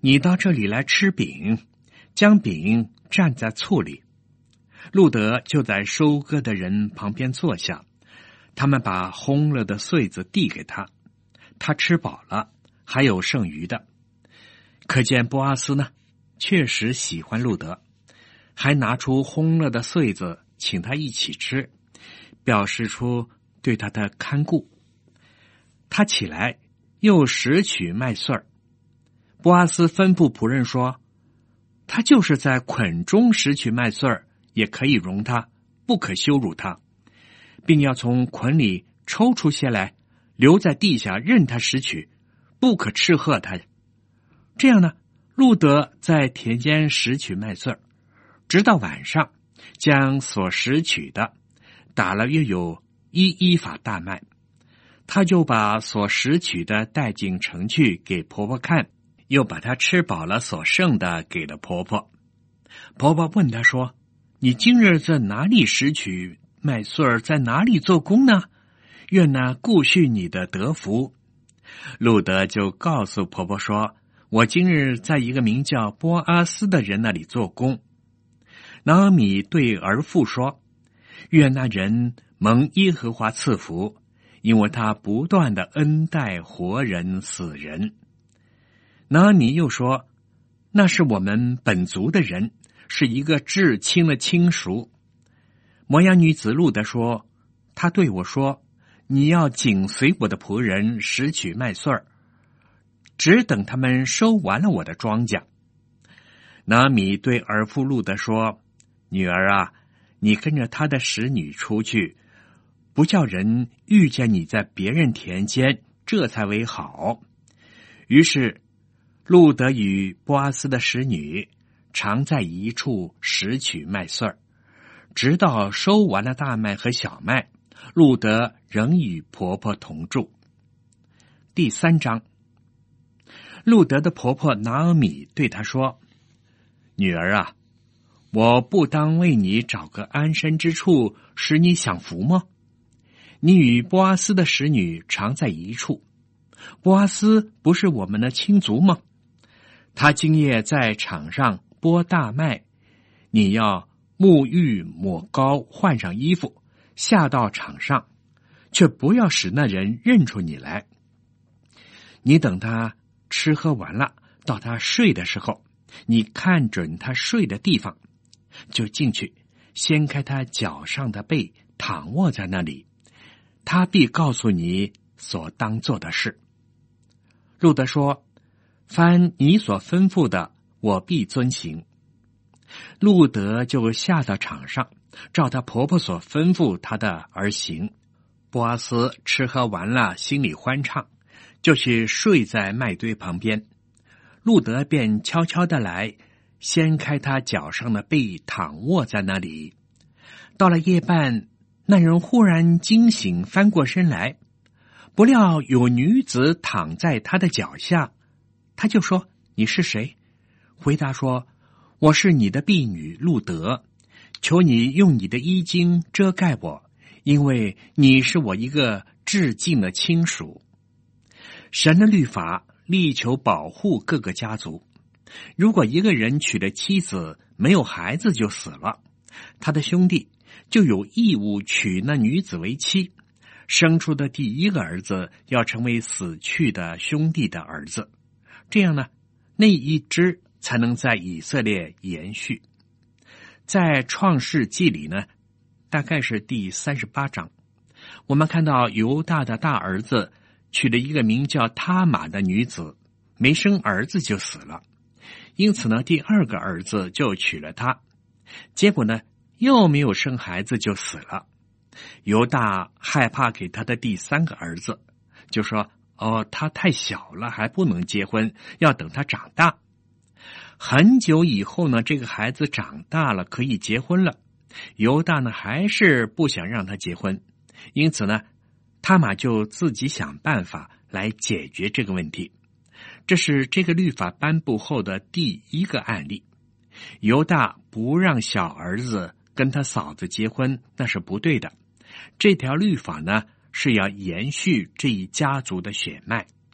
你到这里来吃饼，将饼蘸在醋里。路德就在收割的人旁边坐下，他们把烘了的穗子递给他，他吃饱了，还有剩余的。可见波阿斯呢，确实喜欢路德，还拿出烘了的穗子请他一起吃，表示出对他的看顾。他起来又拾取麦穗儿。波阿斯吩咐仆人说，他就是在捆中拾取麦穗儿，也可以容他，不可羞辱他，并要从捆里抽出些来，留在地下任他拾取，不可斥喝他。这样呢，路德在田间拾取麦穗儿，直到晚上，将所拾取的打了约有一伊法大麦，他就把所拾取的带进城去给婆婆看，又把他吃饱了所剩的给了婆婆。婆婆问他说，你今日在哪里拾取麦穗儿，在哪里做工呢？愿那顾恤你的得福。路德就告诉婆婆说，我今日在一个名叫波阿斯的人那里做工。拿俄米对儿妇说，愿那人蒙耶和华赐福，因为他不断的恩待活人死人。拿俄米又说，那是我们本族的人，是一个至亲的亲属。摩押女子路德说，他对我说，你要紧随我的仆人拾取麦穗儿，只等他们收完了我的庄稼。拿俄米对儿妇路德说，女儿啊，你跟着他的使女出去，不叫人遇见你在别人田间，这才为好。于是路德与波阿斯的使女常在一处拾取麦穗儿，直到收完了大麦和小麦，路德仍与婆婆同住。第三章，路德的婆婆拿俄米对她说，女儿啊，我不当为你找个安身之处，使你享福吗？你与波阿斯的使女常在一处，波阿斯不是我们的亲族吗？他今夜在场上播大麦，你要沐浴抹膏，换上衣服，下到场上，却不要使那人认出你来。你等他吃喝完了，到他睡的时候，你看准他睡的地方，就进去，掀开他脚上的被，躺卧在那里，他必告诉你所当做的事。路德说，凡你所吩咐的，我必遵行。路德就下到场上，照她婆婆所吩咐她的而行。波阿斯吃喝完了，心里欢畅，就去睡在麦堆旁边。路德便悄悄的来，掀开他脚上的被，躺卧在那里。到了夜半，那人忽然惊醒，翻过身来，不料有女子躺在他的脚下，他就说，你是谁？回答说，我是你的婢女路德，求你用你的衣襟遮盖我，因为你是我一个至近的亲属。神的律法力求保护各个家族，如果一个人娶了妻子，没有孩子就死了，他的兄弟就有义务娶那女子为妻，生出的第一个儿子要成为死去的兄弟的儿子，这样呢，那一支才能在以色列延续。在创世纪里呢，大概是第三十八章，我们看到犹大的大儿子娶了一个名叫他玛的女子，没生儿子就死了，因此呢，第二个儿子就娶了她，结果呢，又没有生孩子就死了。犹大害怕给他的第三个儿子，就说，哦，他太小了，还不能结婚，要等他长大。很久以后呢，这个孩子长大了，可以结婚了，犹大呢还是不想让他结婚，因此呢，他玛就自己想办法来解决这个问题。这是这个律法颁布后的第一个案例。犹大不让小儿子跟他嫂子结婚，那是不对的。这条律法呢，是要延续这一家族的血脉。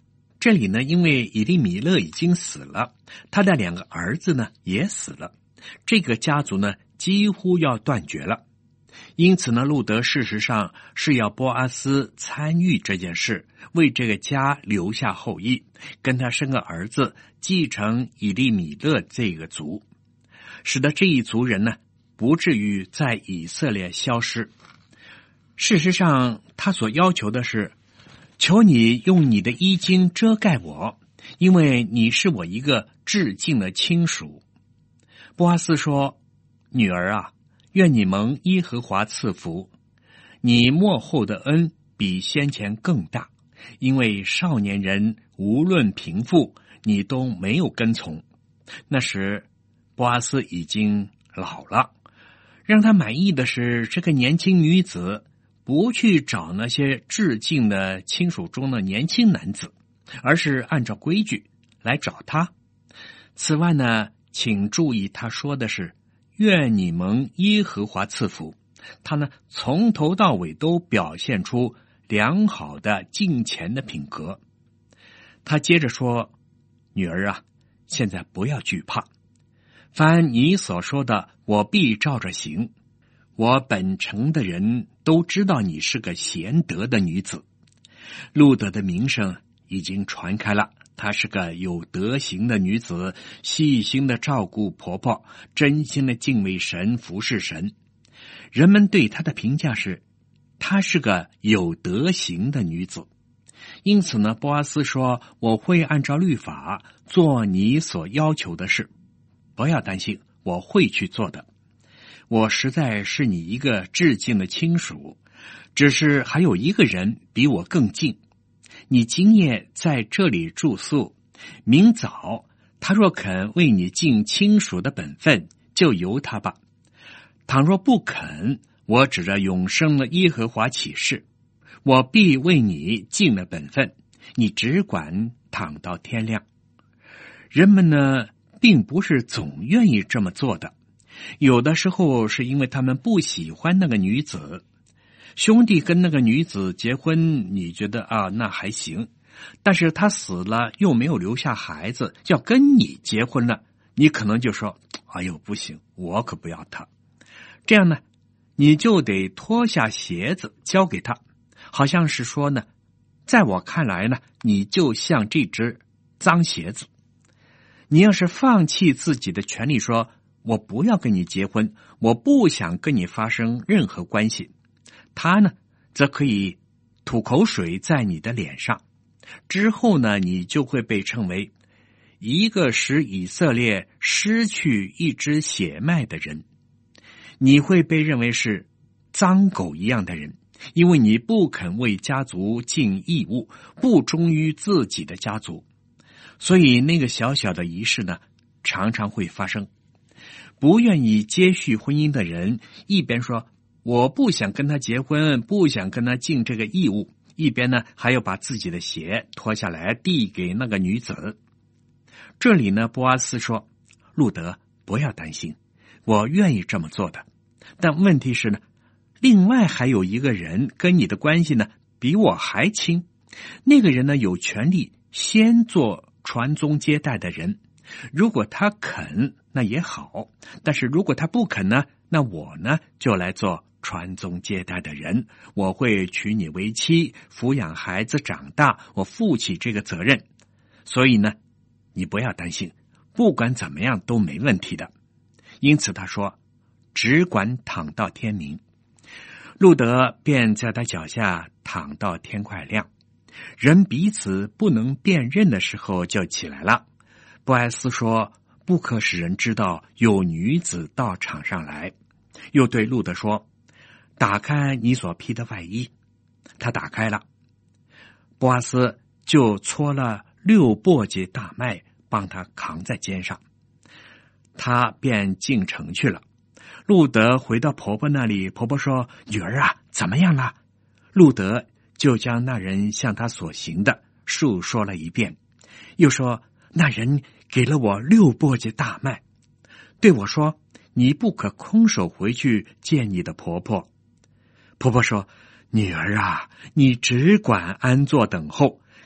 这里呢，因为以利米勒已经死了，他的两个儿子呢也死了，这个家族呢几乎要断绝了。因此呢，路德事实上是要波阿斯参与这件事，为这个家留下后裔，跟他生个儿子，继承以利米勒这个族，使得这一族人呢不至于在以色列消失。事实上，他所要求的是，求你用你的衣襟遮盖我，因为你是我一个至近的亲属。波阿斯说，女儿啊，愿你蒙耶和华赐福，你末后的恩比先前更大，因为少年人无论贫富，你都没有跟从。那时波阿斯已经老了，让他满意的是，这个年轻女子不去找那些至近的亲属中的年轻男子，而是按照规矩来找他。此外呢，请注意他说的是愿你蒙耶和华赐福，他呢从头到尾都表现出良好的敬虔的品格。他接着说，女儿啊，现在不要惧怕，凡你所说的我必照着行。我本城的人都知道你是个贤德的女子，路德的名声已经传开了，她是个有德行的女子，细心的照顾婆婆，真心的敬畏神，服侍神。人们对她的评价是，她是个有德行的女子。因此呢，波阿斯说，我会按照律法做你所要求的事，不要担心，我会去做的。我实在是你一个至近的亲属，只是还有一个人比我更近。你今夜在这里住宿，明早他若肯为你尽亲属的本分，就由他吧。倘若不肯，我指着永生的耶和华起誓，我必为你尽了本分，你只管躺到天亮。人们呢，并不是总愿意这么做的，有的时候是因为他们不喜欢那个女子。兄弟跟那个女子结婚，你觉得啊，那还行，但是他死了又没有留下孩子，要跟你结婚了，你可能就说，哎呦不行，我可不要他。这样呢，你就得脱下鞋子交给他，好像是说呢，在我看来呢，你就像这只脏鞋子。你要是放弃自己的权利，说我不要跟你结婚，我不想跟你发生任何关系，他呢则可以吐口水在你的脸上，之后呢，你就会被称为一个使以色列失去一支血脉的人，你会被认为是脏狗一样的人，因为你不肯为家族尽义务，不忠于自己的家族。所以那个小小的仪式呢，常常会发生。不愿意接续婚姻的人，一边说我不想跟他结婚，不想跟他尽这个义务，一边呢还要把自己的鞋脱下来递给那个女子。这里呢，波阿斯说，路德不要担心，我愿意这么做的。但问题是呢，另外还有一个人跟你的关系呢比我还亲，那个人呢有权利先做传宗接代的人，如果他肯那也好，但是如果他不肯呢，那我呢就来做传宗接代的人，我会娶你为妻，抚养孩子长大，我负起这个责任。所以呢，你不要担心，不管怎么样都没问题的。因此他说，只管躺到天明。路德便在他脚下躺到天快亮，人彼此不能辨认的时候就起来了。波阿斯说，不可使人知道有女子到场上来。又对路德说，打开你所披的外衣。他打开了，波阿斯就搓了六簸箕大麦，帮他扛在肩上，他便进城去了。路德回到婆婆那里，婆婆说，女儿啊，怎么样了？路德就将那人向他所行的述说了一遍，又说，那人给了我六簸箕大麦，对我说，你不可空手回去见你的婆婆。婆婆说，女儿啊，你只管安坐等候，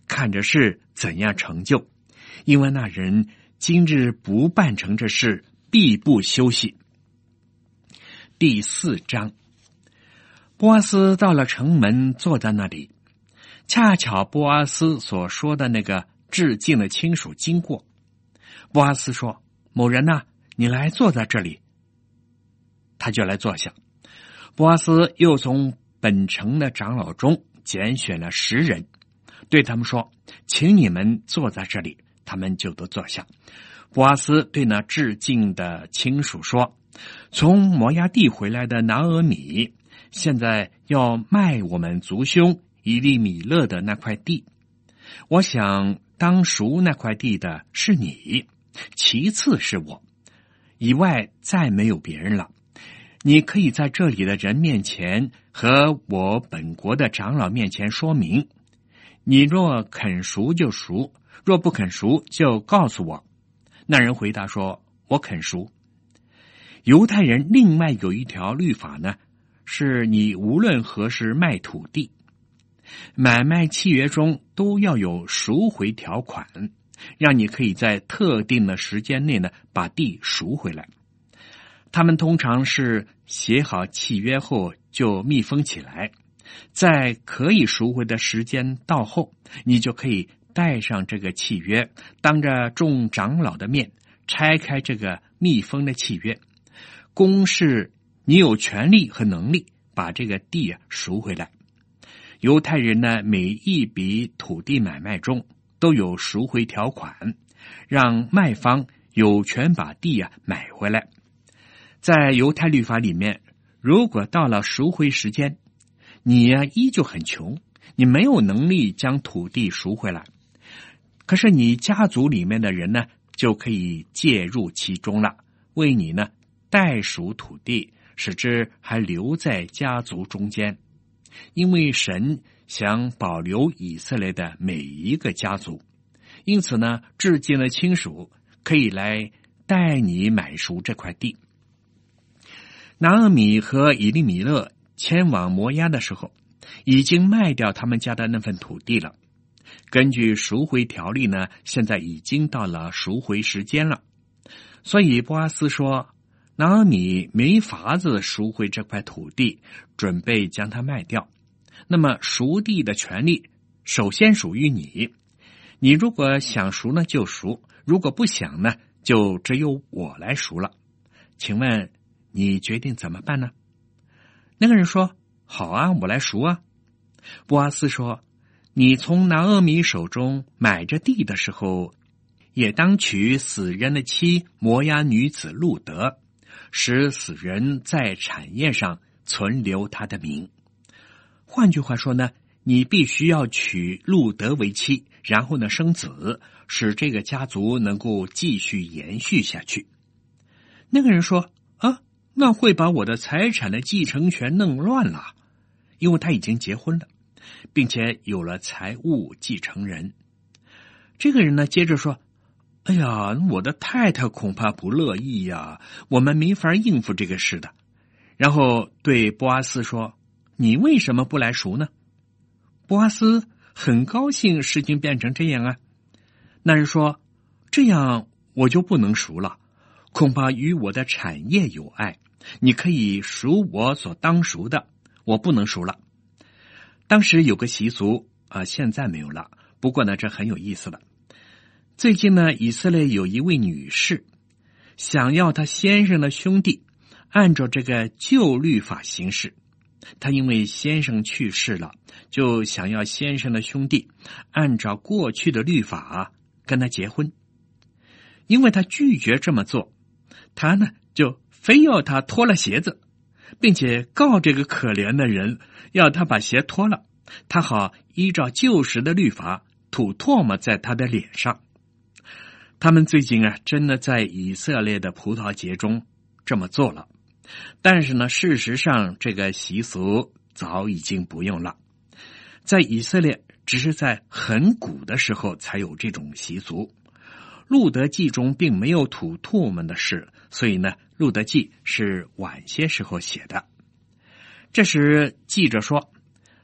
看着是怎样成就，因为那人今日不办成这事，必不休息。第四章，波阿斯到了城门，坐在那里，恰巧波阿斯所说的那个致敬的亲属经过。波阿斯说：“某人呐、啊，你来坐在这里。”他就来坐下。波阿斯又从本城的长老中拣选了十人，对他们说：“请你们坐在这里。”他们就都坐下。波阿斯对那致敬的亲属说：“从摩押地回来的拿俄米，现在要卖我们族兄以利米勒的那块地。我想当赎那块地的是你，其次是我，以外再没有别人了。你可以在这里的人面前和我本国的长老面前说明。你若肯赎就赎，若不肯赎就告诉我。”那人回答说：“我肯赎。”犹太人另外有一条律法呢，是你无论何时卖土地，买卖契约中都要有赎回条款，让你可以在特定的时间内呢把地赎回来。他们通常是写好契约后就密封起来，在可以赎回的时间到后，你就可以带上这个契约，当着众长老的面拆开这个密封的契约，公示你有权利和能力把这个地啊赎回来。犹太人呢，每一笔土地买卖中都有赎回条款，让卖方有权把地啊买回来。在犹太律法里面，如果到了赎回时间，你呀、啊、依旧很穷，你没有能力将土地赎回来，可是你家族里面的人呢，就可以介入其中了，为你呢代赎土地，使之还留在家族中间。因为神想保留以色列的每一个家族，因此呢，致敬的亲属可以来带你买赎这块地。拿俄米和以利米勒迁往摩押的时候，已经卖掉他们家的那份土地了。根据赎回条例呢，现在已经到了赎回时间了。所以波阿斯说，拿俄米没法子赎回这块土地，准备将它卖掉。那么赎地的权利首先属于你，你如果想赎呢就赎，如果不想呢，就只有我来赎了。请问你决定怎么办呢？那个人说：“好啊，我来赎啊。”波阿斯说：“你从拿俄米手中买着地的时候，也当娶死人的妻摩押女子路德，使死人在产业上存留他的名。换句话说呢，你必须要娶路德为妻，然后呢生子，使这个家族能够继续延续下去。”那个人说：“啊，那会把我的财产的继承权弄乱了，因为他已经结婚了，并且有了财务继承人。”这个人呢接着说：“哎呀，我的太太恐怕不乐意呀，我们没法应付这个事的。”然后对波阿斯说：“你为什么不来赎呢？”波阿斯很高兴事情变成这样啊。那人说：“这样我就不能赎了，恐怕与我的产业有碍，你可以赎我所当赎的，我不能赎了。”当时有个习俗啊、呃，现在没有了，不过呢这很有意思的。最近呢，以色列有一位女士想要她先生的兄弟按照这个旧律法行事，她因为先生去世了，就想要先生的兄弟按照过去的律法跟他结婚。因为他拒绝这么做，他呢就非要他脱了鞋子，并且告这个可怜的人要他把鞋脱了，他好依照旧时的律法吐唾沫在他的脸上。他们最近啊，真的在以色列的葡萄节中这么做了，但是呢，事实上这个习俗早已经不用了。在以色列，只是在很古的时候才有这种习俗。路德记中并没有吐唾沫的事，所以呢，路德记是晚些时候写的。这时记者说：“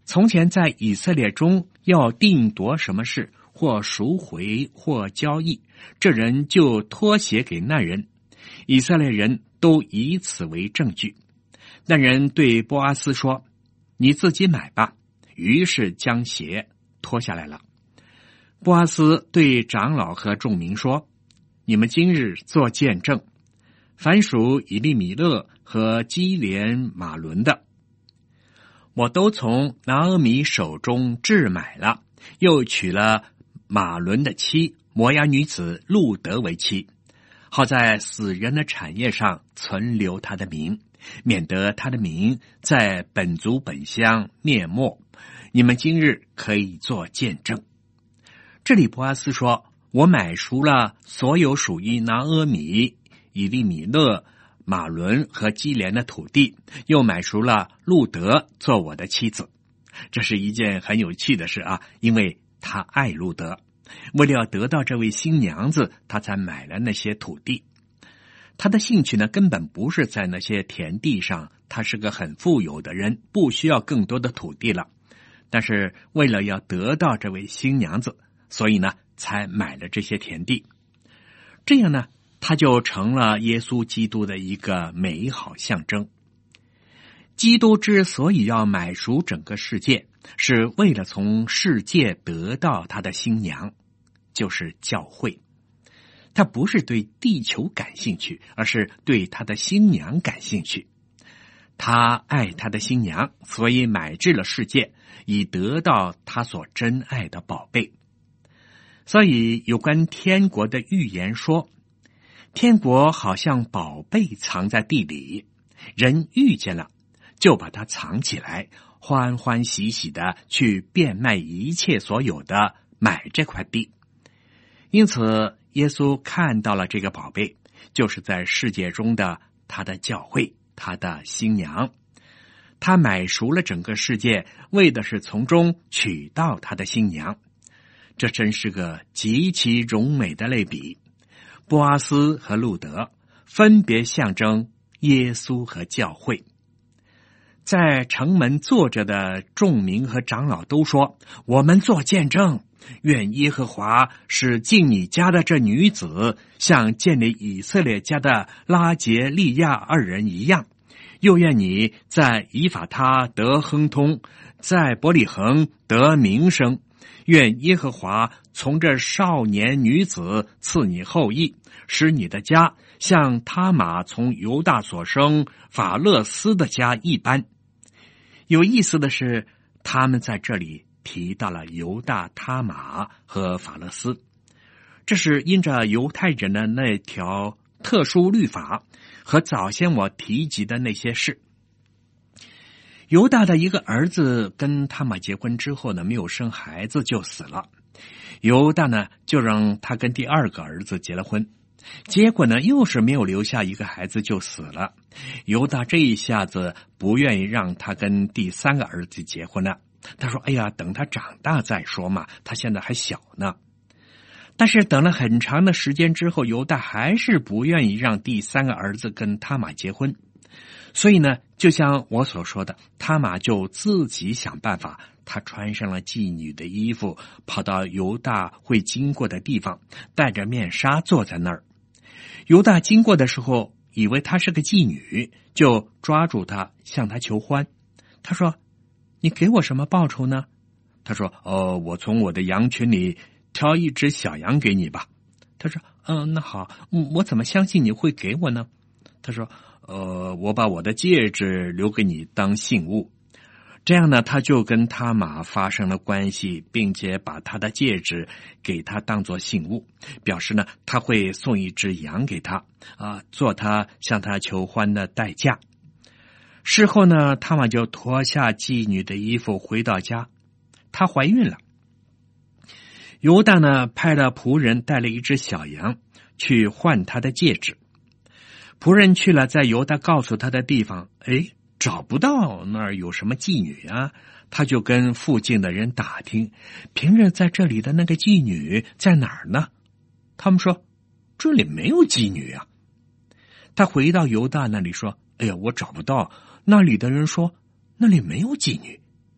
从前在以色列中要定夺什么事，或赎回或交易，这人就托鞋给那人，以色列人都以此为证据。那人对波阿斯说：你自己买吧。于是将鞋脱下来了。波阿斯对长老和众民说：你们今日做见证，凡属以利米勒和基连马伦的，我都从拿俄米手中置买了，又娶了马伦的妻摩押女子路德为妻，好在死人的产业上存留他的名，免得他的名在本族本乡灭没。你们今日可以做见证。这里波阿斯说：我买赎了所有属于拿俄米、以利米勒、马伦和基连的土地，又买赎了路德做我的妻子。这是一件很有趣的事啊，因为他爱路德，为了要得到这位新娘子，他才买了那些土地。他的兴趣呢，根本不是在那些田地上，他是个很富有的人，不需要更多的土地了。但是为了要得到这位新娘子，所以呢，才买了这些田地。这样呢，他就成了耶稣基督的一个美好象征。基督之所以要买赎整个世界，是为了从世界得到他的新娘，就是教会。他不是对地球感兴趣，而是对他的新娘感兴趣。他爱他的新娘，所以买至了世界，以得到他所珍爱的宝贝。所以有关天国的预言说，天国好像宝贝藏在地里，人遇见了就把它藏起来，欢欢喜喜的去变卖一切所有的，买这块地。因此耶稣看到了这个宝贝，就是在世界中的他的教会，他的新娘。他买赎了整个世界，为的是从中取到他的新娘。这真是个极其荣美的类比。波阿斯和路德分别象征耶稣和教会。在城门坐着的众民和长老都说：我们做见证，愿耶和华使进你家的这女子像建立以色列家的拉结利亚二人一样，又愿你在以法他得亨通，在伯利恒得名声。愿耶和华从这少年女子赐你后裔，使你的家像他玛从犹大所生法勒斯的家一般。有意思的是，他们在这里提到了犹大、他玛和法勒斯，这是因着犹太人的那条特殊律法和早先我提及的那些事。犹大的一个儿子跟他玛结婚之后呢，没有生孩子就死了。犹大呢，就让他跟第二个儿子结了婚，结果呢，又是没有留下一个孩子就死了。犹大这一下子不愿意让他跟第三个儿子结婚了，他说：哎呀，等他长大再说嘛，他现在还小呢。但是等了很长的时间之后，犹大还是不愿意让第三个儿子跟他玛结婚。所以呢，就像我所说的，他玛就自己想办法，他穿上了妓女的衣服，跑到犹大会经过的地方，戴着面纱坐在那儿。犹大经过的时候，以为她是个妓女，就抓住她，向她求欢。他说：你给我什么报酬呢？他说：哦，我从我的羊群里挑一只小羊给你吧。他说：嗯，那好，我怎么相信你会给我呢？他说：呃，我把我的戒指留给你当信物。这样呢，他就跟他玛发生了关系，并且把他的戒指给他当作信物，表示呢他会送一只羊给他啊，做他向他求欢的代价。事后呢，他玛就脱下妓女的衣服回到家，她怀孕了。犹大呢派了仆人带了一只小羊去换他的戒指。仆人去了在犹大告诉他的地方，哎，找不到那儿有什么妓女啊，他就跟附近的人打听，平日在这里的那个妓女在哪儿呢？他们说这里没有妓女啊。他回到犹大那里说，哎呀，我找不到。那里的人说那里没有妓女。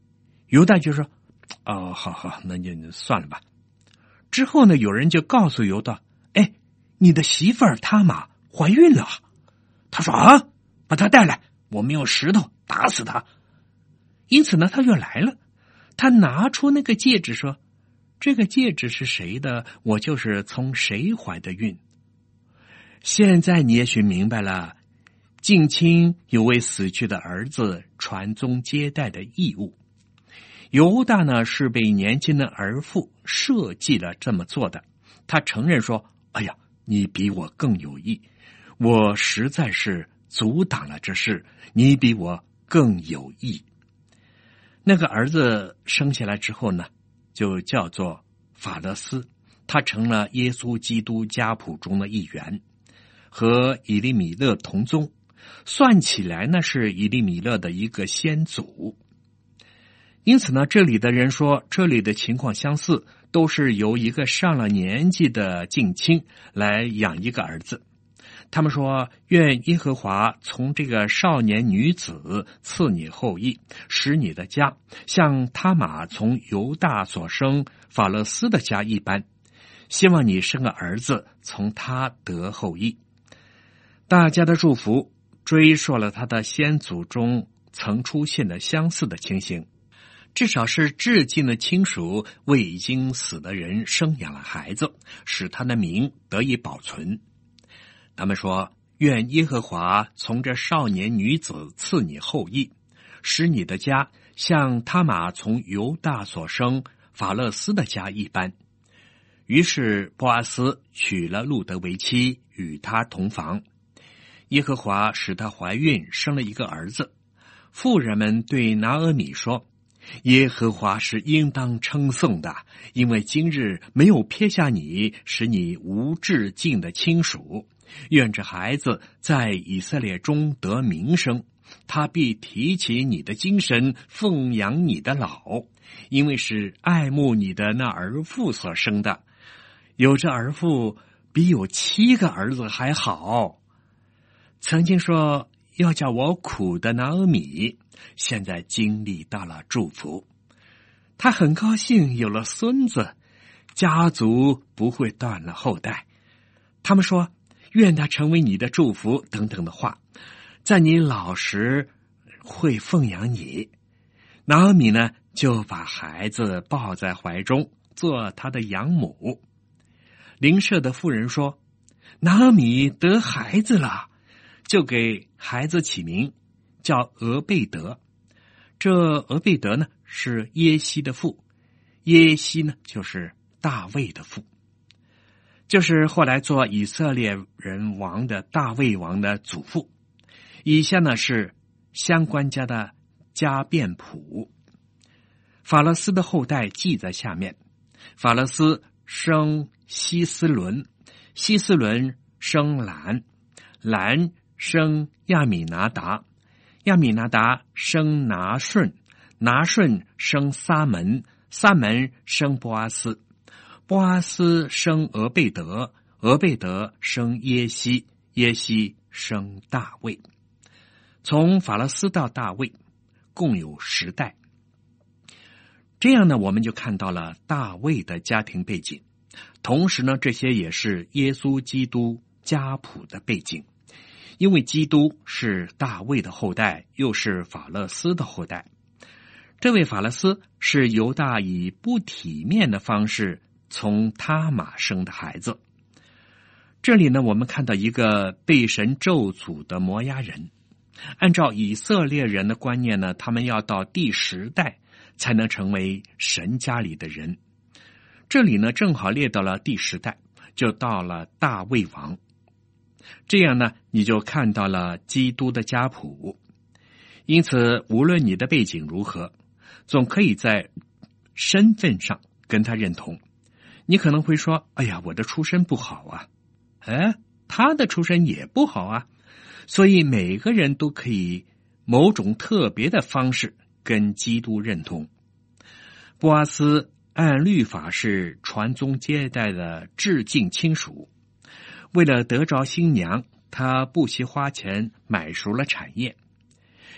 犹大就说：“哦，好好，那就算了吧。”之后呢，有人就告诉犹大：“哎，你的媳妇儿他玛怀孕了。”他说：“啊，把她带来，我们用石头打死她。”因此呢，他就来了。他拿出那个戒指说：“这个戒指是谁的？我就是从谁怀的孕。”现在你也许明白了，近亲有为死去的儿子传宗接代的义务。犹大呢，是被年轻的儿妇设计了这么做的。他承认说：“哎呀，你比我更有义，我实在是阻挡了这事，你比我更有义。”那个儿子生下来之后呢，就叫做法勒斯，他成了耶稣基督家谱中的一员，和以利米勒同宗，算起来呢是以利米勒的一个先祖。因此呢，这里的人说这里的情况相似，都是由一个上了年纪的近亲来养一个儿子。他们说：“愿耶和华从这个少年女子赐你后裔，使你的家像他玛从犹大所生法勒斯的家一般。希望你生个儿子，从他得后裔。”大家的祝福追溯了他的先祖中曾出现的相似的情形，至少是至近的亲属为已经死的人生养了孩子，使他的名得以保存。他们说：“愿耶和华从这少年女子赐你后裔，使你的家像他玛从犹大所生法勒斯的家一般。”于是波阿斯娶了路得为妻，与他同房。耶和华使她怀孕，生了一个儿子。妇人们对拿俄米说：“耶和华是应当称颂的，因为今日没有撇下你，使你无至近的亲属。愿这孩子在以色列中得名声，他必提起你的精神，奉养你的老，因为是爱慕你的那儿妇所生的。有这儿妇比有七个儿子还好。”曾经说要叫我苦的拿俄米，现在经历到了祝福。他很高兴有了孙子，家族不会断了后代。他们说：“愿他成为你的祝福等等的话，在你老时会奉养你。”拿俄米呢，就把孩子抱在怀中，做他的养母。邻舍的妇人说：“拿俄米得孩子了。”就给孩子起名叫俄贝德。这俄贝德呢是耶西的父，耶西呢就是大卫的父，就是后来做以色列人王的大卫王的祖父。以下呢是相关家的家变谱。法勒斯的后代记在下面：法勒斯生希斯伦，希斯伦生兰，兰生亚米拿达，亚米拿达生拿顺，拿顺生撒门，撒门生波阿斯，波阿斯生俄贝德，俄贝德生耶西，耶西生大卫。从法勒斯到大卫共有十代。这样呢，我们就看到了大卫的家庭背景，同时呢，这些也是耶稣基督家谱的背景。因为基督是大卫的后代，又是法勒斯的后代。这位法勒斯是犹大以不体面的方式从他玛生的孩子。这里呢，我们看到一个被神咒诅的摩押人。按照以色列人的观念呢，他们要到第十代才能成为神家里的人。这里呢，正好列到了第十代，就到了大卫王。这样呢，你就看到了基督的家谱。因此，无论你的背景如何，总可以在身份上跟他认同。你可能会说：“哎呀，我的出身不好啊。”哎，他的出身也不好啊。所以每个人都可以某种特别的方式跟基督认同。波阿斯按律法是传宗接代的至近亲属。为了得着新娘，他不惜花钱买赎了产业。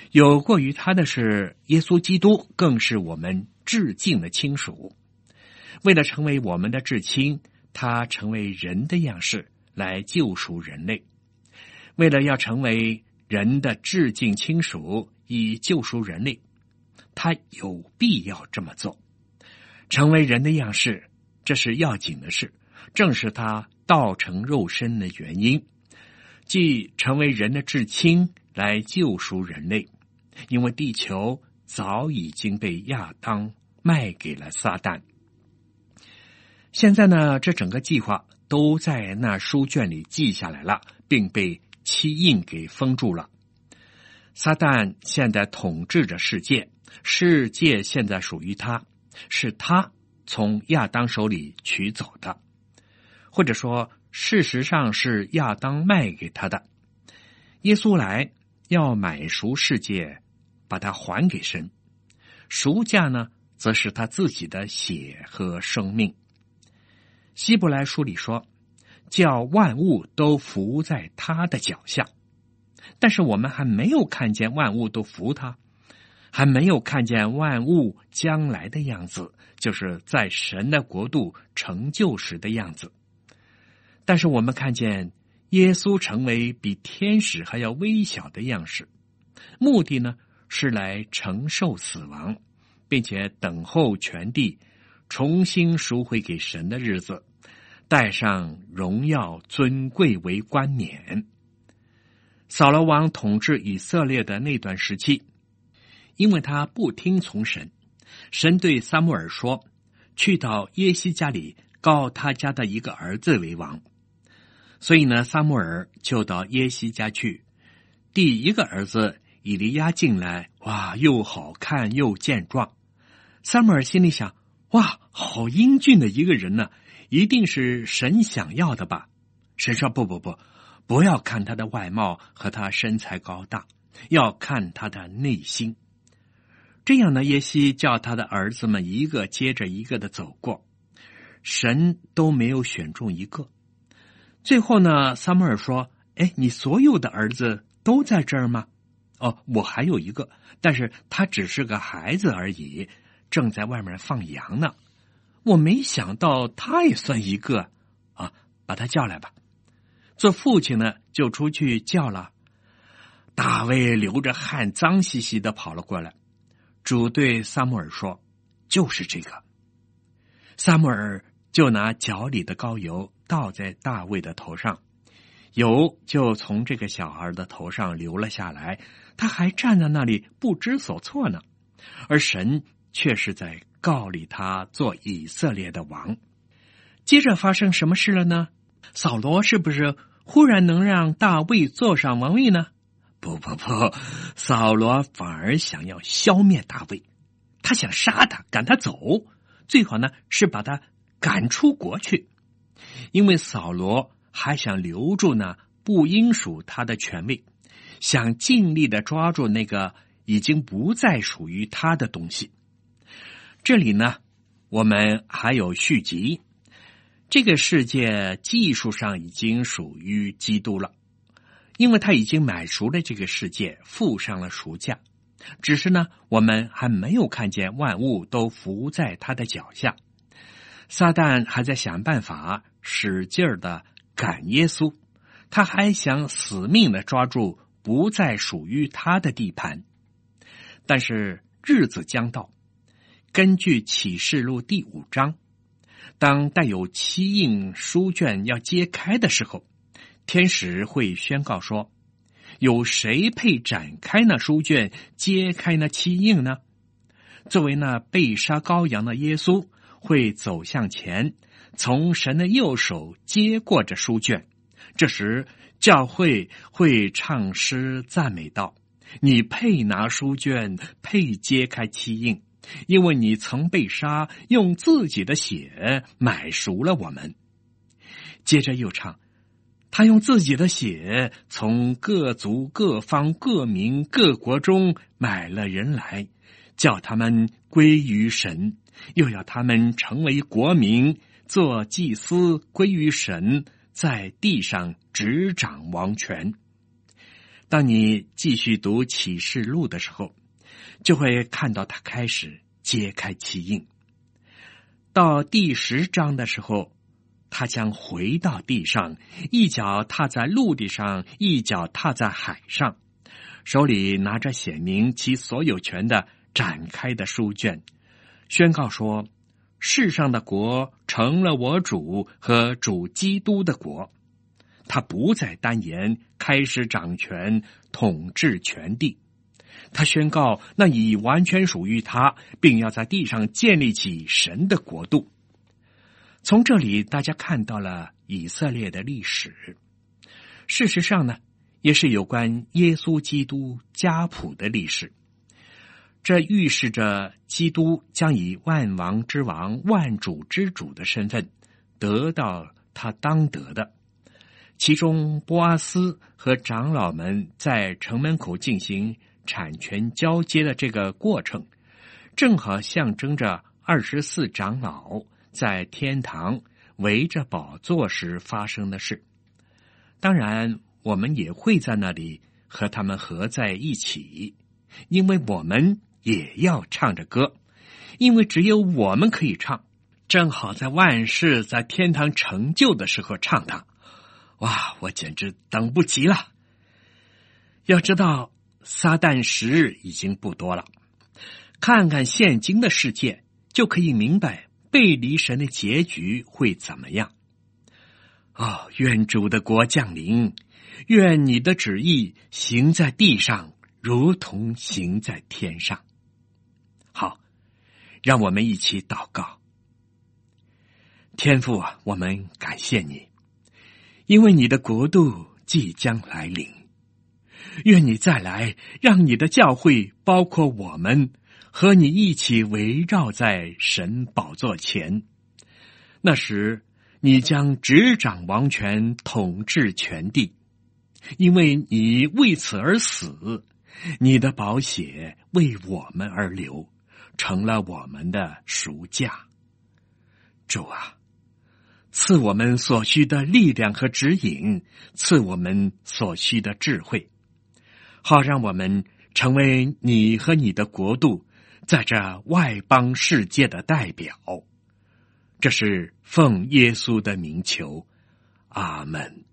有过于他的是耶稣基督，更是我们至近的亲属。为了成为我们的至亲，他成为人的样式来救赎人类。为了要成为人的至近亲属，以救赎人类，他有必要这么做。成为人的样式，这是要紧的事，正是他道成肉身的原因，即成为人的至亲来救赎人类。因为地球早已经被亚当卖给了撒旦。现在呢，这整个计划都在那书卷里记下来了，并被漆印给封住了。撒旦现在统治着世界，世界现在属于他，是他从亚当手里取走的，或者说事实上是亚当卖给他的。耶稣来要买赎世界，把它还给神。赎价呢，则是他自己的血和生命。希伯来书里说，叫万物都服在他的脚下。但是我们还没有看见万物都服他，还没有看见万物将来的样子，就是在神的国度成就时的样子。但是我们看见耶稣成为比天使还要微小的样式，目的呢，是来承受死亡，并且等候全地重新赎回给神的日子，带上荣耀尊贵为冠冕。扫罗王统治以色列的那段时期，因为他不听从神，神对撒母耳说，去到耶西家里告他家的一个儿子为王。所以呢，撒母耳就到耶西家去。第一个儿子以利亚进来，哇，又好看又健壮。撒母耳心里想，哇，好英俊的一个人呢，一定是神想要的吧。神说，不不不，不要看他的外貌和他身材高大，要看他的内心。这样呢，耶西叫他的儿子们一个接着一个的走过，神都没有选中一个。最后呢，撒母耳说，哎，你所有的儿子都在这儿吗？哦，我还有一个，但是他只是个孩子而已，正在外面放羊呢。我没想到他也算一个啊，把他叫来吧。做父亲呢，就出去叫了。大卫流着汗，脏兮兮的跑了过来。主对撒母耳说，就是这个。撒母耳就拿脚里的膏油倒在大卫的头上，油就从这个小孩的头上流了下来，他还站在那里不知所措呢。而神却是在告立他做以色列的王。接着发生什么事了呢？扫罗是不是忽然能让大卫坐上王位呢？不不不，扫罗反而想要消灭大卫，他想杀他，赶他走，最好呢是把他赶出国去。因为扫罗还想留住那不应属他的权位，想尽力的抓住那个已经不再属于他的东西。这里呢，我们还有续集。这个世界技术上已经属于基督了，因为他已经买赎了这个世界，付上了赎价。只是呢，我们还没有看见万物都伏在他的脚下。撒旦还在想办法使劲儿的赶耶稣，他还想死命的抓住不再属于他的地盘。但是日子将到，根据启示录第五章，当带有七印书卷要揭开的时候，天使会宣告说，有谁配展开那书卷，揭开那七印呢？作为那被杀羔羊的耶稣会走向前，从神的右手接过这书卷。这时教会会唱诗赞美道，你配拿书卷，配揭开七印，因为你曾被杀，用自己的血买赎了我们。接着又唱，他用自己的血从各族各方各民各国中买了人来，叫他们归于神，又要他们成为国民，做祭司归于神，在地上执掌王权。 当你继续读启示录的时候，就会看到他开始揭开其印。到第十章的时候，他将回到地上，一脚踏在陆地上，一脚踏在海上，手里拿着显明其所有权的展开的书卷，宣告说，世上的国成了我主和主基督的国，他不再单言，开始掌权统治全地。他宣告那已完全属于他，并要在地上建立起神的国度。从这里大家看到了以色列的历史，事实上呢，也是有关耶稣基督家谱的历史。这预示着基督将以万王之王、万主之主的身份得到他当得的。其中波阿斯和长老们在城门口进行产权交接的这个过程，正好象征着二十四长老在天堂围着宝座时发生的事。当然，我们也会在那里和他们合在一起，因为我们也要唱着歌，因为只有我们可以唱，正好在万事在天堂成就的时候唱它。哇，我简直等不及了！要知道，撒旦时日已经不多了，看看现今的世界，就可以明白背离神的结局会怎么样。哦，愿主的国降临，愿你的旨意行在地上，如同行在天上。好，让我们一起祷告。天父啊，我们感谢你，因为你的国度即将来临。愿你再来，让你的教会包括我们和你一起围绕在神宝座前。那时你将执掌王权，统治全地，因为你为此而死，你的宝血为我们而流，成了我们的赎价。主啊，赐我们所需的力量和指引，赐我们所需的智慧，好让我们成为你和你的国度在这外邦世界的代表。这是奉耶稣的名求，阿们。